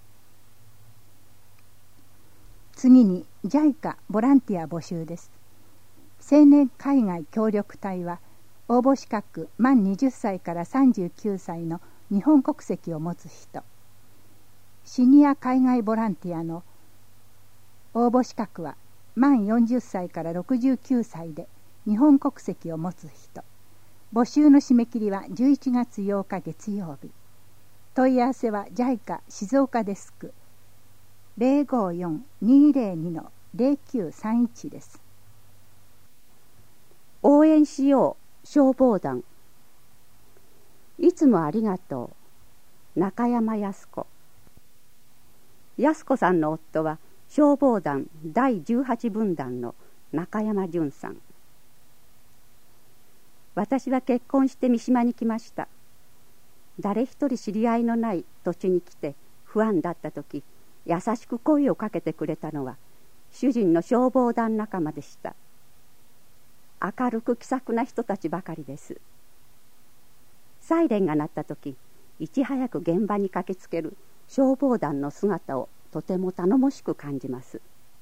次に ジャイカ ボランティア募集です。青年海外協力隊は応募資格満にじゅっさいからさんじゅうきゅうさいの日本国籍を持つ人。シニア海外ボランティアの応募資格は満よんじゅっさいからろくじゅうきゅうさいで日本国籍を持つ人。募集の締め切りはじゅういちがつようか月曜日。問い合わせは ジャイカ 静岡デスク ぜろごよん にぜろに のぜろきゅうさんいち です。 応援しよう消防団。いつもありがとう。中山靖子。靖子さんの夫は消防団だいじゅうはちぶんだんの中山淳さん。私は結婚して三島に来ました。誰一人知り合いのない土地に来て不安だった時、優しく声をかけてくれたのは主人の消防団仲間でした。明るく気さくな人たちばかりです。サイレンが鳴った時、いち早く現場に駆けつける消防団の姿をとても頼もしく感じます。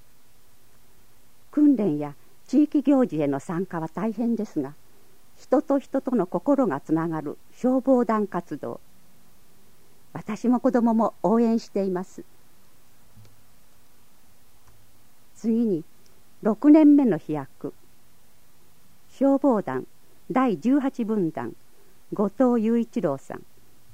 訓練や地域行事への参加は大変ですが、人と人との心がつながる消防団活動、私も子供も応援しています。次にろくねんめの飛躍。消防団だいじゅうはちぶんだん後藤雄一郎さん。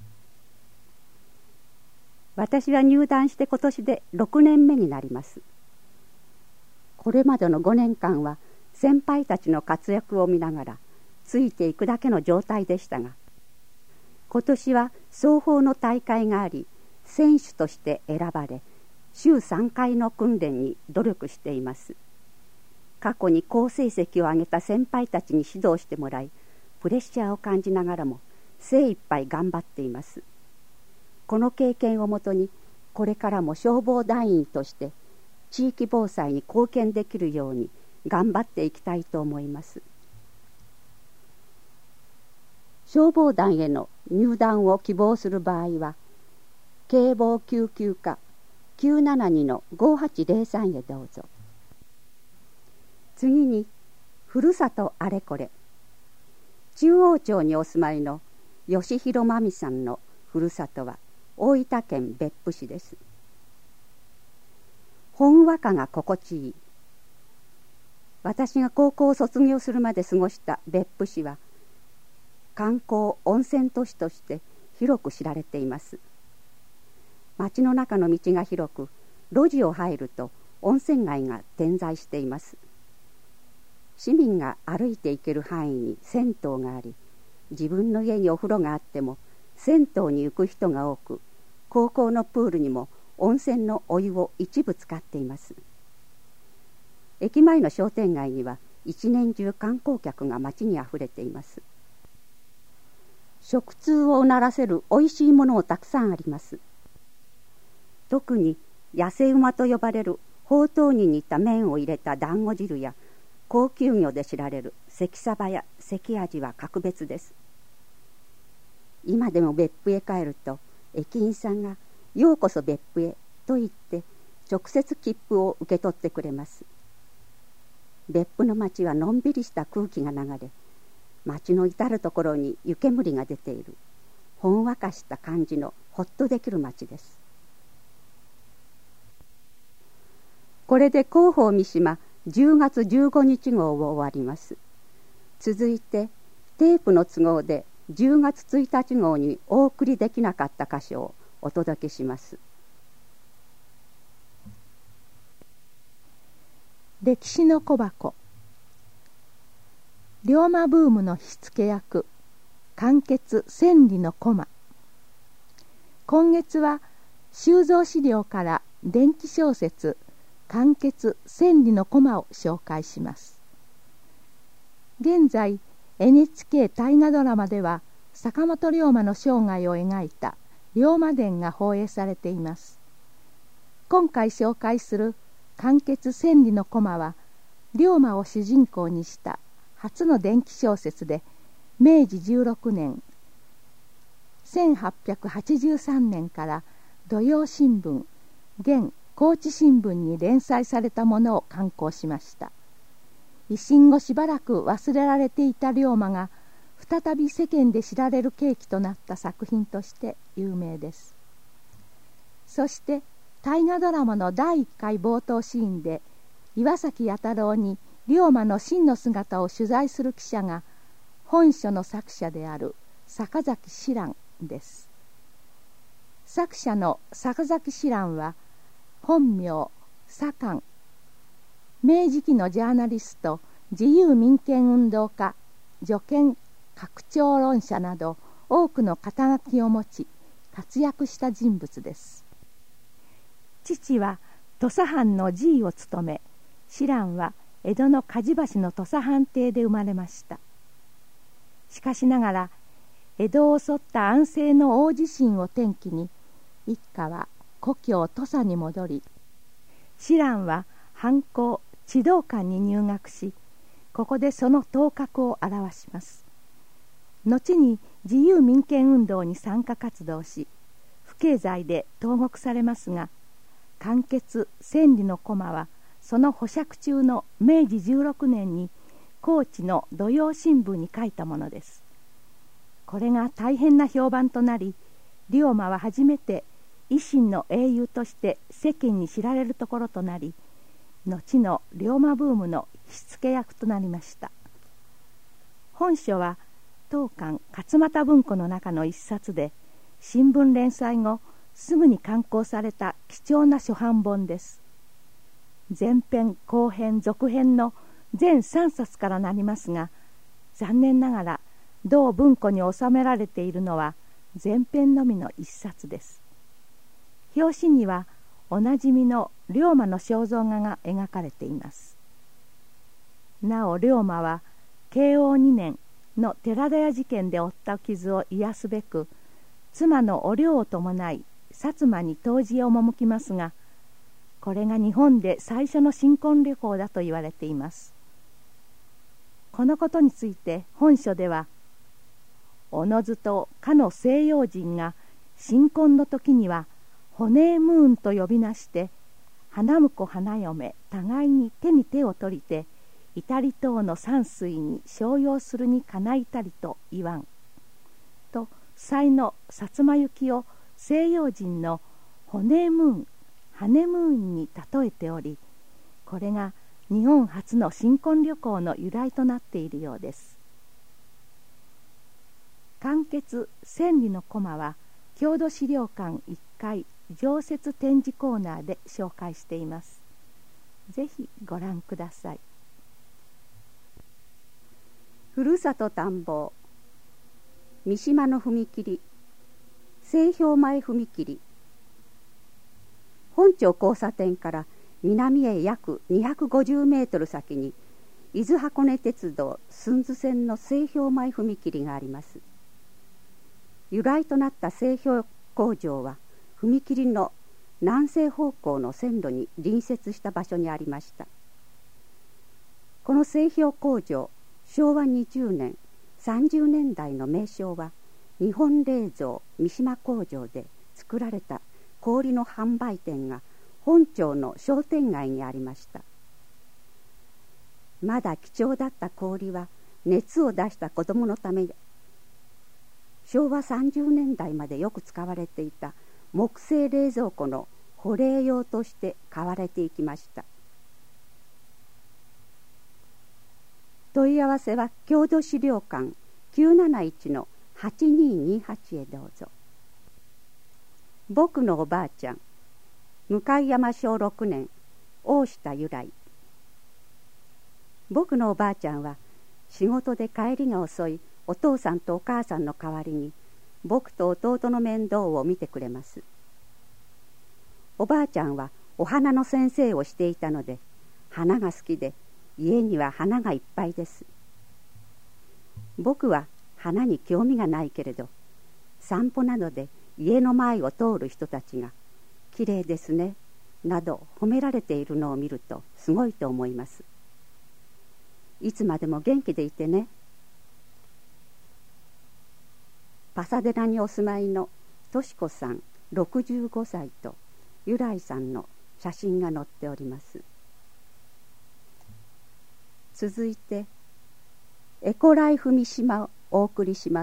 私は入団して今年でろくねんめになります。これまでのごねんかんは先輩たちの活躍を見ながらついていくだけの状態でしたが、 今年は双方の大会があり、選手として選ばれ、週さんかいの訓練に努力しています。過去に好成績を上げた先輩たちに指導してもらい、プレッシャーを感じながらも精一杯頑張っています。この経験をもとに、これからも消防団員として地域防災に貢献できるように頑張っていきたいと思います。消防団への入団を希望する場合は、警防救急課きゅうななにのごはちぜろさんへどうぞ。次に、ふるさとあれこれ。中央町にお住まいの吉弘真美さんのふるさとは大分県別府市です。ほんわかが心地いい。私が高校を卒業するまで過ごした別府市は、観光温泉都市として広く知られています。町の中の道が広く、路地を入ると温泉街が点在しています。市民が歩いて行ける範囲に銭湯があり、自分の家にお風呂があっても銭湯に行く人が多く、高校のプールにも温泉のお湯を一部使っています。駅前の商店街には一年中観光客が街にあふれています。食通をうならせるおいしいものもたくさんあります。特に痩せ馬と呼ばれるほうとうに似た麺を入れた団子汁や、高級魚で知られる関サバや関アジは格別です。今でも別府へ帰ると、駅員さんがようこそ別府へと言って直接切符を受け取ってくれます。別府の町はのんびりした空気が流れ、町の至るところに湯煙が出ている、ほんわかした感じのほっとできる町です。これで広報三島じゅうがつじゅうごにち号を終わります。続いてテープの都合でじゅうがつついたち号にお送りできなかった箇所をお届けします。 歴史の小箱。龍馬ブームの火付け役、完結千里の駒。今月は収蔵資料から伝記小説完結千里の駒を紹介します。現在 エヌエイチケー 大河ドラマでは坂本龍馬の生涯を描いた龍馬伝が放映されています。今回紹介する完結千里の駒は、龍馬を主人公にした初の伝記小説で、めいじじゅうろくねんせんはっぴゃくはちじゅうさんねんから土曜新聞現高知新聞に連載されたものを刊行しました。維新後しばらく忘れられていた龍馬が再び世間で知られる契機となった作品として有名です。そして大河ドラマのだいいっかい冒頭シーンで、岩崎弥太郎に龍馬の真の姿を取材する記者が本書の作者である坂崎紫蘭です。作者の坂崎紫蘭は本名左官、明治期のジャーナリスト、自由民権運動家、助権拡張論者など多くの肩書きを持ち活躍した人物です。父は土佐藩の侍医を務め、紫蘭は江戸の鍛冶橋の土佐藩邸で生まれました。しかしながら江戸を襲った安政の大地震を転機に、一家は故郷土佐に戻り、紫蘭は藩校知道館に入学し、ここでその頭角を現します。後に自由民権運動に参加活動し、不敬罪で投獄されますが、完結千里の駒はその保釈中のめいじじゅうろくねんに高知の土曜新聞に書いたものです。これが大変な評判となり、龍馬は初めて維新の英雄として世間に知られるところとなり、後の龍馬ブームの火付け役となりました。本書は当館勝又文庫の中の一冊で、新聞連載後すぐに刊行された貴重な初版本です。前編後編続編の全さんさつからなりますが、残念ながら同文庫に収められているのは前編のみの一冊です。表紙にはおなじみの龍馬の肖像画が描かれています。なお龍馬は慶応にねんの寺田屋事件で負った傷を癒すべく、妻のお涼を伴い薩摩に湯治へ赴きますが、これが日本で最初の新婚旅行だと言われています。このことについて本書では、おのずとかの西洋人が新婚の時にはホネームーンと呼びなして、花婿花嫁互いに手に手を取りて、イタリ島の山水に商用するにかないたりと言わんと、才の薩摩行きを西洋人のホネームーンハネムーンに例えており、これが日本初の新婚旅行の由来となっているようです。完結千里のコマは郷土資料館いっかい常設展示コーナーで紹介しています。ぜひご覧ください。 ふるさと探訪、三島の踏切、西氷前踏切。本町交差点から南へ約にひゃくごじゅうメートル先に伊豆箱根鉄道駿豆線の西氷前踏切があります。由来となった西氷工場は踏切の南西方向の線路に隣接した場所にありました。この西氷工場、しょうわにじゅうねん、さんじゅうねんだいの名称は日本冷蔵三島工場で作られた氷の販売店が本町の商店街にありました。まだ貴重だった氷は熱を出した子供のためで、しょうわさんじゅうねんだいまでよく使われていた木製冷蔵庫の保冷用として買われていきました。問い合わせは郷土資料館きゅうなないちのはちにーにーはちへどうぞ。僕のおばあちゃん、向山小ろくねん、大下由来。僕のおばあちゃんは仕事で帰りが遅いお父さんとお母さんの代わりに僕と弟の面倒を見てくれます。おばあちゃんはお花の先生をしていたので、花が好きで家には花がいっぱいです。僕は花に興味がないけれど、散歩などで家の前を通る人たちがきれいですねなど褒められているのを見るとすごいと思います。いつまでも元気でいてね。パサデナにお住まいのとしこさんろくじゅうごさいと由来さんの写真が載っております。続いてエコライフ三島をお送りします。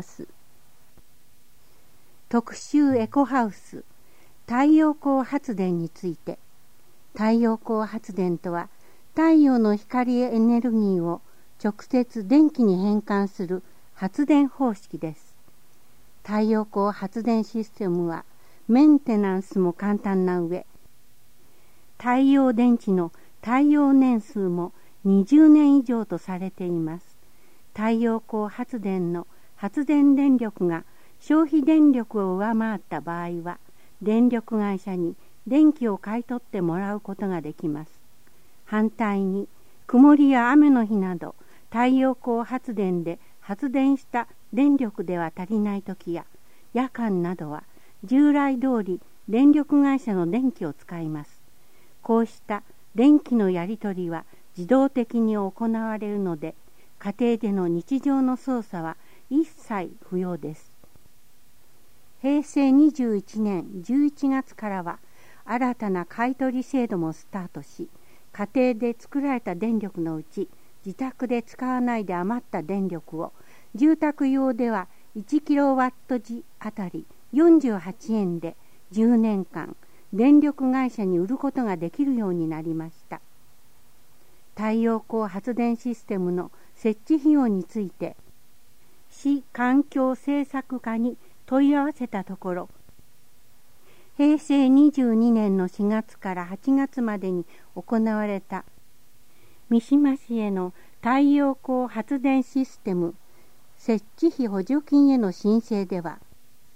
特集エコハウス太陽光発電について。太陽光発電とは、太陽の光エネルギーを直接電気に変換する発電方式です。太陽光発電システムはメンテナンスも簡単な上、太陽電池の耐用年数もにじゅうねん以上とされています。太陽光発電の発電電力が消費電力を上回った場合は、電力会社に電気を買い取ってもらうことができます。反対に、曇りや雨の日など、太陽光発電で発電した電力では足りないときや、夜間などは従来通り電力会社の電気を使います。こうした電気のやり取りは自動的に行われるので、家庭での日常の操作は一切不要です。へいせいにじゅういちねんじゅういちがつからは新たな買取制度もスタートし、家庭で作られた電力のうち自宅で使わないで余った電力を住宅用ではいちキロワットじあたりよんじゅうはちえんでじゅうねんかん電力会社に売ることができるようになりました。太陽光発電システムの設置費用について市環境政策課に問い合わせたところ、へいせいにじゅうにねんのしがつからはちがつまでに行われた三島市への太陽光発電システム設置費補助金への申請では、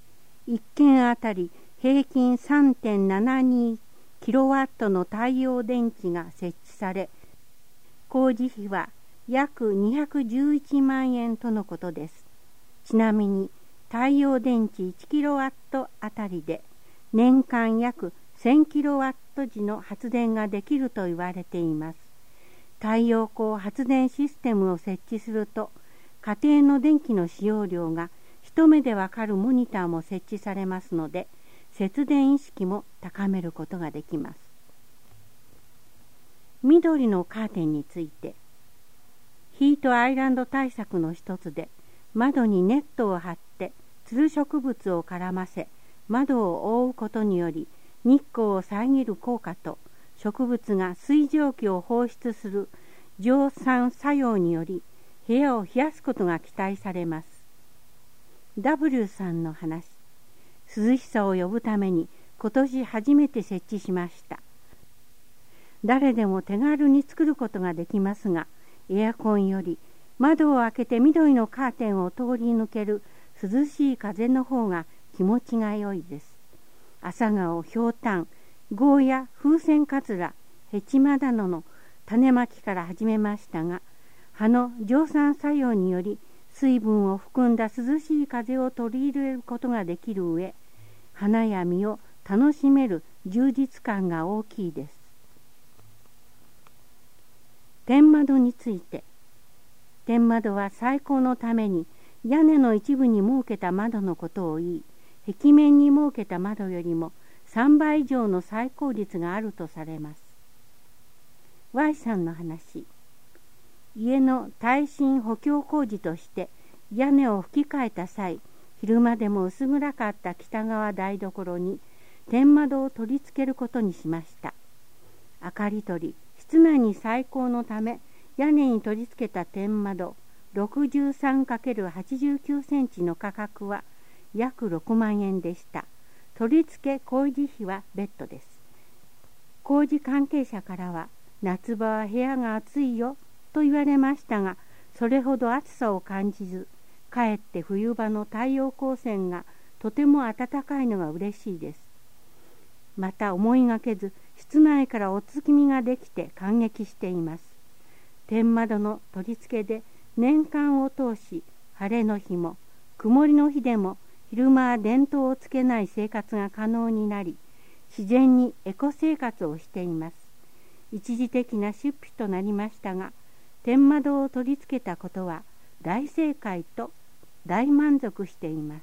いっけんあたり平均 さんてんななにキロワットの太陽電池が設置され、工事費は約にひゃくじゅういちまんえんとのことです。ちなみに太陽電池いちキロワットあたりで年間約せんキロワット時の発電ができると言われています。太陽光発電システムを設置すると、家庭の電気の使用量が一目でわかるモニターも設置されますので、節電意識も高めることができます。緑のカーテンについて、ヒートアイランド対策の一つで、窓にネットを張ってつる植物を絡ませ、窓を覆うことにより日光を遮る効果と、植物が水蒸気を放出する蒸散作用により部屋を冷やすことが期待されます。 ダブリュー さんの話、涼しさを呼ぶために今年初めて設置しました。誰でも手軽に作ることができますが、エアコンより窓を開けて緑のカーテンを通り抜ける涼しい風の方が気持ちが良いです。朝顔、ひょうたん、ゴーヤ、風船カツラ、ヘチマなどの種まきから始めましたが、葉の蒸散作用により水分を含んだ涼しい風を取り入れることができる上、花や実を楽しめる充実感が大きいです。天窓について、天窓は採光のために屋根の一部に設けた窓のことを言い、壁面に設けた窓よりもさんばい以上の採光率があるとされます。 Y さんの話、家の耐震補強工事として屋根を吹き替えた際、昼間でも薄暗かった北側台所に天窓を取り付けることにしました。明かり取り、室内に採光のため屋根に取り付けた天窓 ろくじゅうさんかけるはちじゅうきゅうセンチの価格は約ろくまんえんでした。取り付け工事費は別途です。工事関係者からは、夏場は部屋が暑いよと言われましたが、それほど暑さを感じず、かえって冬場の太陽光線がとても暖かいのが嬉しいです。また思いがけず室内からお月見ができて感激しています。天窓の取り付けで年間を通し、晴れの日も曇りの日でも昼間は電灯をつけない生活が可能になり、自然にエコ生活をしています。一時的な出費となりましたが、天窓を取り付けたことは大正解と大満足しています。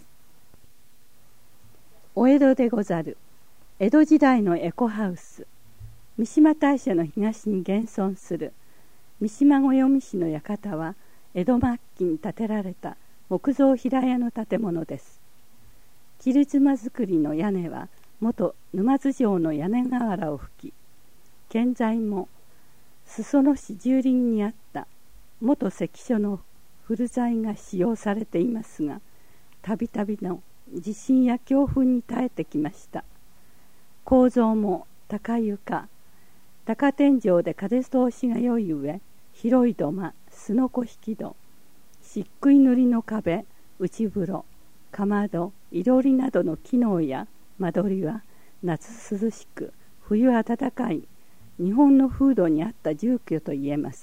お江戸でござる。江戸時代のエコハウス、三島大社の東に現存する三島暦師の館は、江戸末期に建てられた木造平屋の建物です。切妻造りの屋根は元沼津城の屋根瓦を吹き、現在も裾野市住林にあった元関所の古材が使用されていますが、たびたびの地震や強風に耐えてきました。構造も高床、高天井で風通しが良い上、広い土間、すのこ引き戸、漆喰塗りの壁、内風呂、かまど、いろりなどの機能や間取りは夏涼しく冬暖かい日本の風土に合った住居といえます。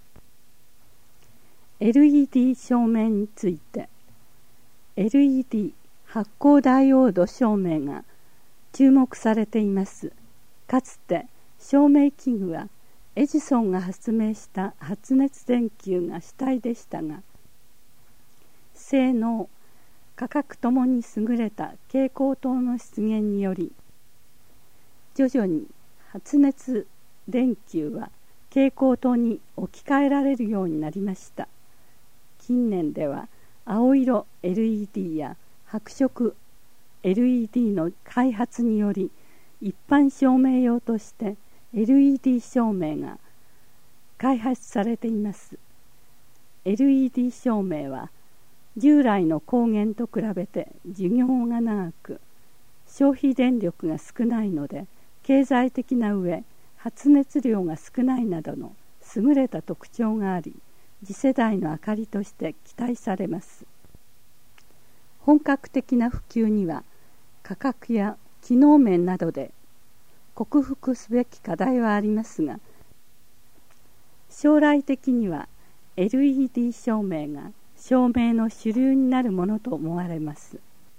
エルイーディー 照明について、 エルイーディー 発光ダイオード照明が注目されています。かつて照明器具はエジソンが発明した発熱電球が主体でしたが、性能、価格ともに優れた蛍光灯の出現により、徐々に発熱電球は蛍光灯に置き換えられるようになりました。近年では青色 エルイーディー や白色 エルイーディー の開発により、一般照明用として エルイーディー 照明が開発されています。 エルイーディー 照明は従来の光源と比べて寿命が長く、消費電力が少ないので経済的な上、発熱量が少ないなどの優れた特徴があり、次世代の明かりとして期待されます。本格的な普及には価格や機能面などで克服すべき課題はありますが、将来的には エルイーディー 照明が照明の主流になるものと思われます。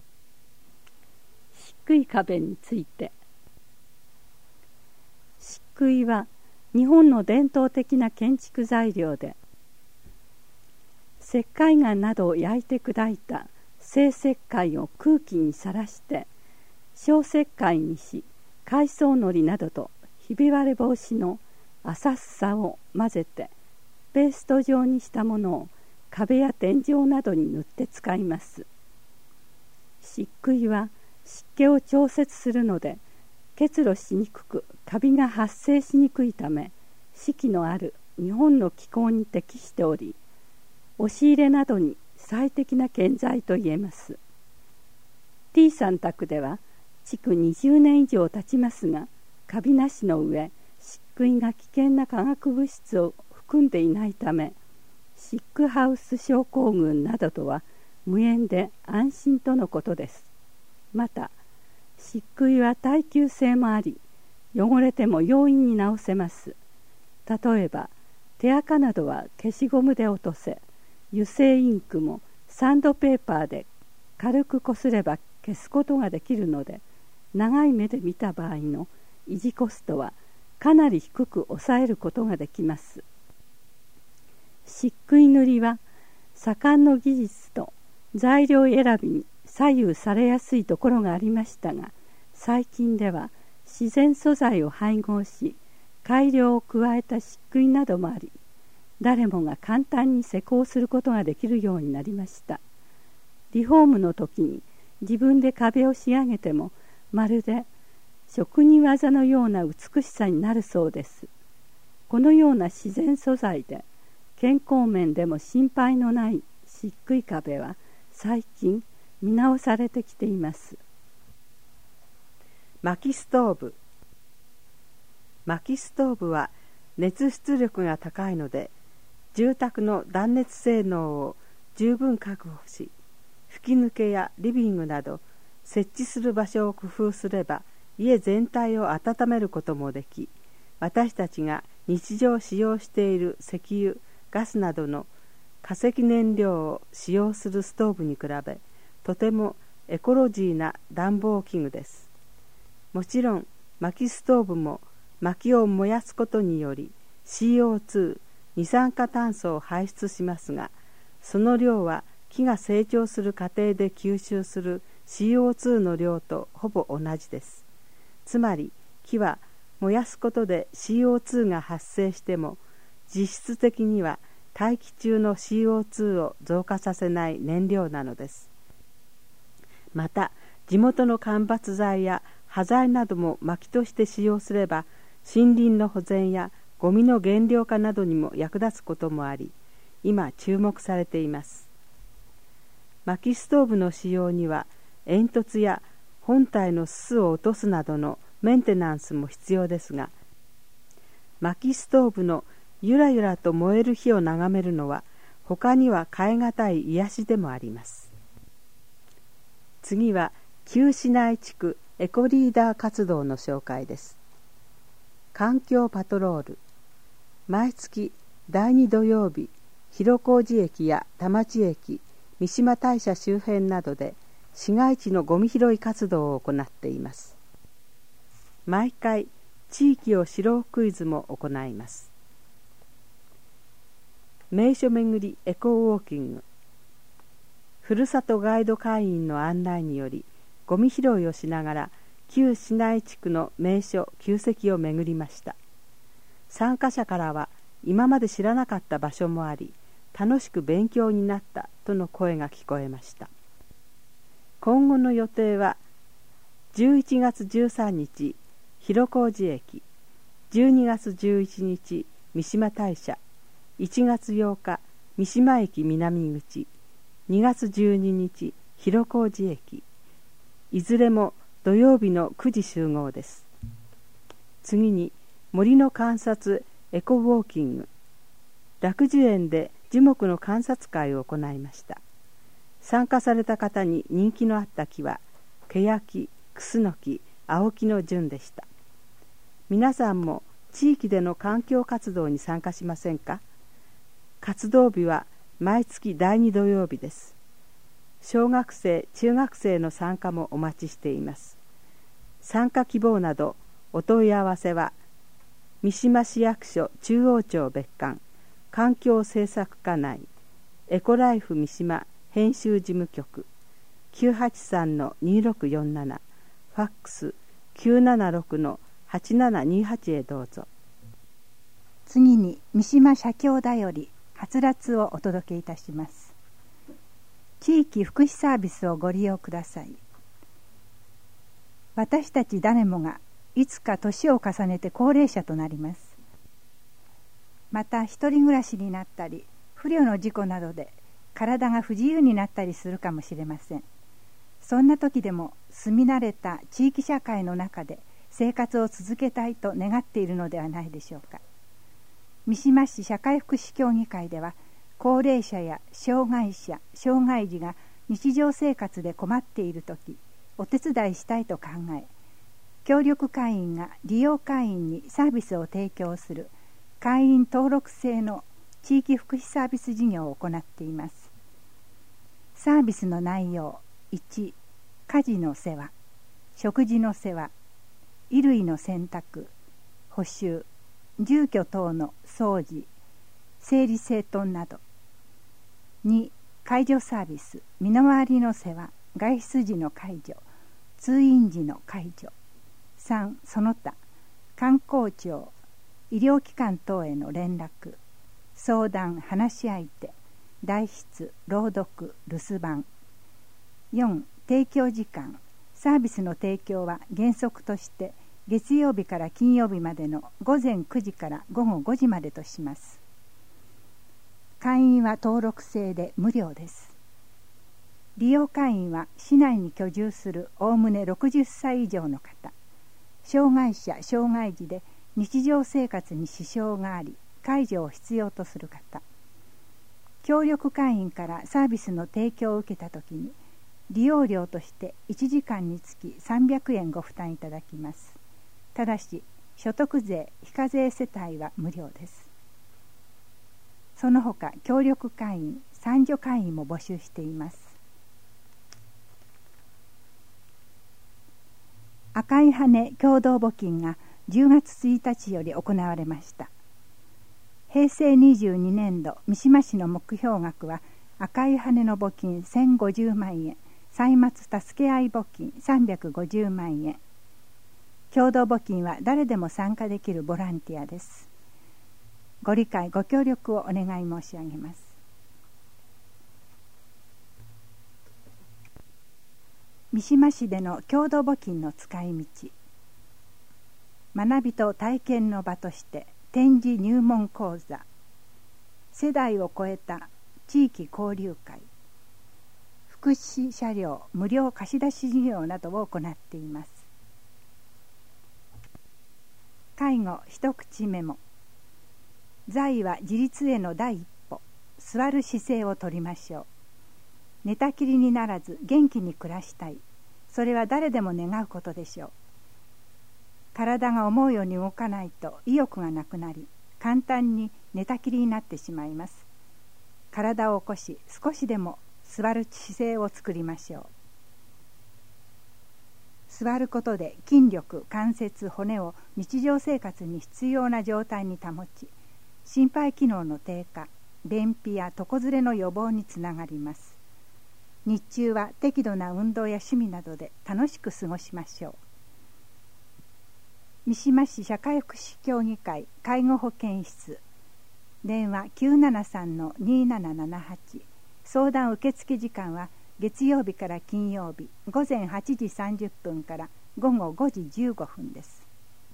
漆喰壁について、漆喰は日本の伝統的な建築材料で、石灰岩などを焼いて砕いた生石灰を空気にさらして小石灰にし、海藻のりなどとひび割れ防止の浅さを混ぜてペースト状にしたものを壁や天井などに塗って使います。漆喰は湿気を調節するので結露しにくくカビが発生しにくいため、四季のある日本の気候に適しており、押し入れなどに最適な建材といえます。 T さん宅では築にじゅうねん以上経ちますが、カビなしの上、漆喰が危険な化学物質を含んでいないため、シックハウス症候群などとは無縁で安心とのことです。また漆喰は耐久性もあり、汚れても容易に直せます。例えば手垢などは消しゴムで落とせ、油性インクもサンドペーパーで軽くこすれば消すことができるので、長い目で見た場合の維持コストはかなり低く抑えることができます。漆喰塗りは盛んの技術と材料選びに左右されやすいところがありましたが、最近では自然素材を配合し改良を加えた漆喰などもあり、誰もが簡単に施工することができるようになりました。リフォームの時に自分で壁を仕上げてもまるで職人技のような美しさになるそうです。このような自然素材で健康面でも心配のない漆喰壁は最近見直されてきています。 薪ストーブ。薪ストーブは熱出力が高いので、住宅の断熱性能を十分確保し、吹き抜けやリビングなど設置する場所を工夫すれば家全体を温めることもでき、私たちが日常使用している石油、ガスなどの化石燃料を使用するストーブに比べ、とてもエコロジーな暖房器具です。もちろん薪ストーブも薪を燃やすことにより シーオーツー、二酸化炭素を排出しますが、その量は木が成長する過程で吸収する シーオーツー の量とほぼ同じです。つまり木は燃やすことで シーオーツー が発生しても、実質的には大気中の シーオーツー を増加させない燃料なのです。また地元の間伐材や端材なども薪として使用すれば、森林の保全やゴミの減量化などにも役立つこともあり、今注目されています。薪ストーブの使用には煙突や本体のすすを落とすなどのメンテナンスも必要ですが、薪ストーブのゆらゆらと燃える火を眺めるのは他には代え難い癒しでもあります。次は旧市内地区エコリーダー活動の紹介です。環境パトロール。毎月だいに土曜日、広小路駅や田町駅、三島大社周辺などで市街地のゴミ拾い活動を行っています。毎回地域を知ろうクイズも行います。名所巡りエコウォーキング。ふるさとガイド会員の案内によりゴミ拾いをしながら旧市内地区の名所旧跡を巡りました。参加者からは今まで知らなかった場所もあり、楽しく勉強になったとの声が聞こえました。今後の予定はじゅういちがつじゅうさんにち広小路駅、じゅうにがつじゅういちにち三島大社、いちがつようか三島駅南口、にがつじゅうににち広小路駅、いずれも土曜日のくじ集合です。次に森の観察エコウォーキング。楽寿園で樹木の観察会を行いました。参加された方に人気のあった木はケヤキ、 クスノキ、青木の順でした。皆さんも地域での環境活動に参加しませんか？活動日は毎月だいに土曜日です。小学生、中学生の参加もお待ちしています。参加希望などお問い合わせは三島市役所中央町別館環境政策課内エコライフ三島編集事務局 きゅうはちさんのにろくよんなな ファックス きゅうななろくのはちななにはちへどうぞ。 次に三島社協だよりはつらつをお届けいたします。地域福祉サービスをご利用ください。私たち誰もがいつか年を重ねて高齢者となります。また一人暮らしになったり不慮の事故などで体が不自由になったりするかもしれません。そんな時でも住み慣れた地域社会の中で生活を続けたいと願っているのではないでしょうか。三島市社会福祉協議会では高齢者や障害者、障害児が日常生活で困っているとき、お手伝いしたいと考え、協力会員が利用会員にサービスを提供する会員登録制の地域福祉サービス事業を行っています。サービスの内容いち、家事の世話、食事の世話、衣類の洗濯、補修、住居等の掃除、整理整頓など。に、介助サービス、身の回りの世話、外出時の介助、通院時の介助。さん、その他、観光庁、医療機関等への連絡、相談、話し相手、代筆、朗読、留守番。よん、提供時間、サービスの提供は原則として月曜日から金曜日までのごぜんくじからごごごじまでとします。会員は登録制で無料です。利用会員は市内に居住するおおむねろくじゅっさい以上の方、障害者・障害児で日常生活に支障があり介助を必要とする方、協力会員からサービスの提供を受けたときに利用料としていちじかんにつきさんびゃくえんご負担いただきます。ただし所得税非課税世帯は無料です。その他協力会員、参助会員も募集しています。赤い羽共同募金がじゅうがつついたちより行われました。へいせいにじゅうにねんど三島市の目標額は赤い羽の募金せんごじゅうまんえん、歳末助け合い募金さんびゃくごじゅうまんえん。共同募金は誰でも参加できるボランティアです。ご理解ご協力をお願い申し上げます。三島市での共同募金の使い道。学びと体験の場として展示入門講座、世代を超えた地域交流会、福祉車両無料貸し出し事業などを行っています。介護一口メモ。座位は自立への第一歩。座る姿勢をとりましょう。寝たきりにならず元気に暮らしたい。それは誰でも願うことでしょう。体が思うように動かないと意欲がなくなり、簡単に寝たきりになってしまいます。体を起こし、少しでも座る姿勢を作りましょう。座ることで筋力、関節、骨を日常生活に必要な状態に保ち、心肺機能の低下、便秘や床ずれの予防につながります。日中は適度な運動や趣味などで楽しく過ごしましょう。三島市社会福祉協議会介護保健室、電話 きゅうななさんのにななななはち、相談受付時間は月曜日から金曜日ごぜんはちじさんじゅっぷんからごごごじじゅうごふんです。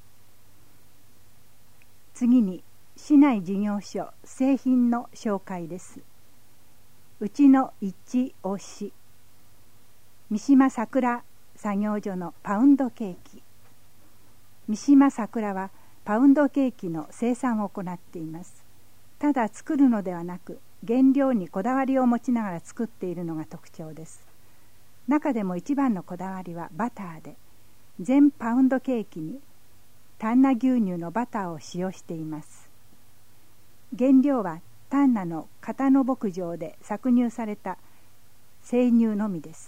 次に市内事業所製品の紹介です。うちの一押し、三島桜作業所のパウンドケーキ。三島桜はパウンドケーキの生産を行っています。ただ作るのではなく、原料にこだわりを持ちながら作っているのが特徴です。中でも一番のこだわりはバターで、 全パウンドケーキにタンナ牛乳のバターを使用しています。原料はタンナの片野牧場で搾乳された生乳のみです。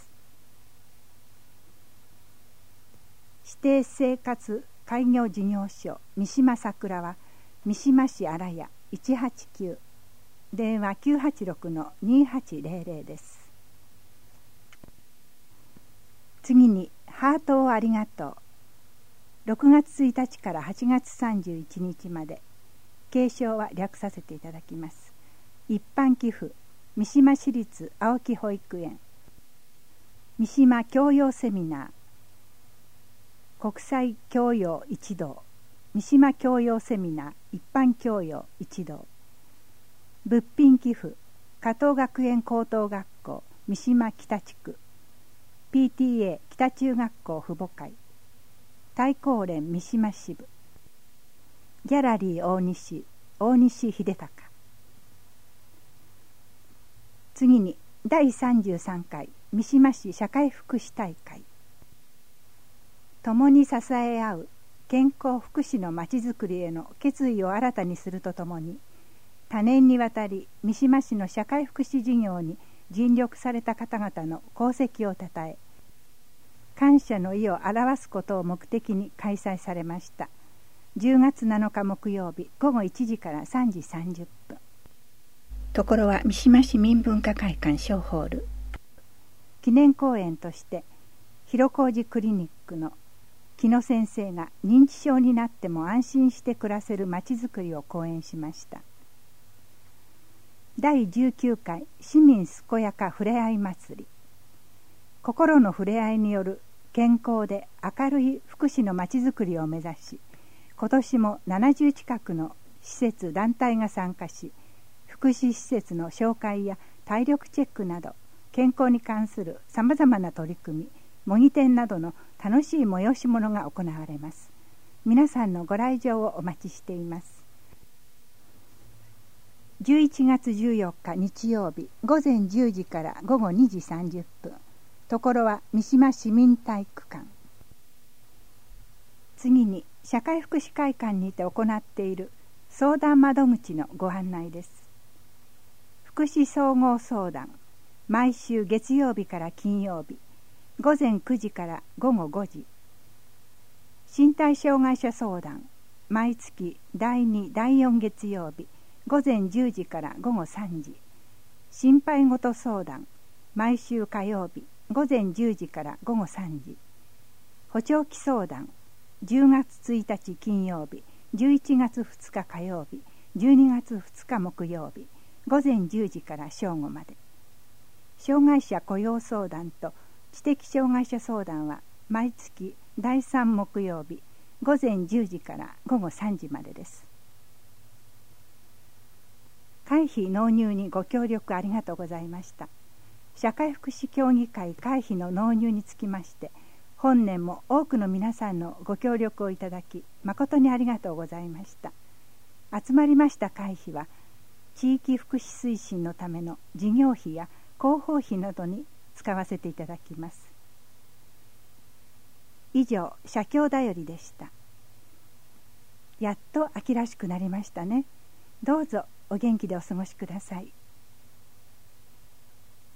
指定生活開業事業所三島桜は三島市荒谷いちはちきゅう、電話 きゅうはちろくのにはちゼロゼロ です。次にハートをありがとう。ろくがつついたちからはちがつさんじゅういちにちまで、継承は略させていただきます。一般寄付三島市立青木保育園、三島教養セミナー、国際教養一同、三島教養セミナー一般教養一同、物品寄付加藤学園高等学校三島北地区、 ピーティーエー 北中学校父母会、対抗連三島支部、ギャラリー大西大西秀隆。次にだいさんじゅうさんかい三島市社会福祉大会、共に支え合う健康福祉のまちづくりへの決意を新たにするとともに、多年にわたり三島市の社会福祉事業に尽力された方々の功績をたたえ、感謝の意を表すことを目的に開催されました。じゅうがつなのか木曜日ごごいちじからさんじさんじゅっぷん。ところは三島市民文化会館小ホール。記念講演として広小路クリニックの木野先生が認知症になっても安心して暮らせるまちづくりを講演しました。だいじゅうきゅうかい市民健やかふれあい祭り、心のふれあいによる健康で明るい福祉のまちづくりを目指し、今年もななじゅう近くの施設団体が参加し、福祉施設の紹介や体力チェックなど健康に関するさまざまな取り組み、模擬店などの楽しい催し物が行われます。皆さんのご来場をお待ちしています。じゅういちがつじゅうよっか日曜日ごぜんじゅうじからごごにじさんじゅっぷん、ところは三島市民体育館。次に社会福祉会館にて行っている相談窓口のご案内です。福祉総合相談、毎週月曜日から金曜日ごぜんくじからごごごじ。身体障害者相談、毎月だいにだいよん月曜日ごぜんじゅうじからごごさんじ。心配事相談、毎週火曜日ごぜんじゅうじからごごさんじ。補聴器相談、じゅうがつついたち金曜日、じゅういちがつふつか火曜日、じゅうにがつふつか木曜日ごぜんじゅうじから正午まで。障害者雇用相談と知的障害者相談は毎月だいさん木曜日ごぜんじゅうじからごごさんじまでです。会費納入にご協力ありがとうございました。社会福祉協議会会費の納入につきまして、本年も多くの皆さんのご協力をいただき誠にありがとうございました。集まりました会費は地域福祉推進のための事業費や広報費などに使わせていただきます。以上、社協だよりでした。やっと秋らしくなりましたね。どうぞお元気でお過ごしください。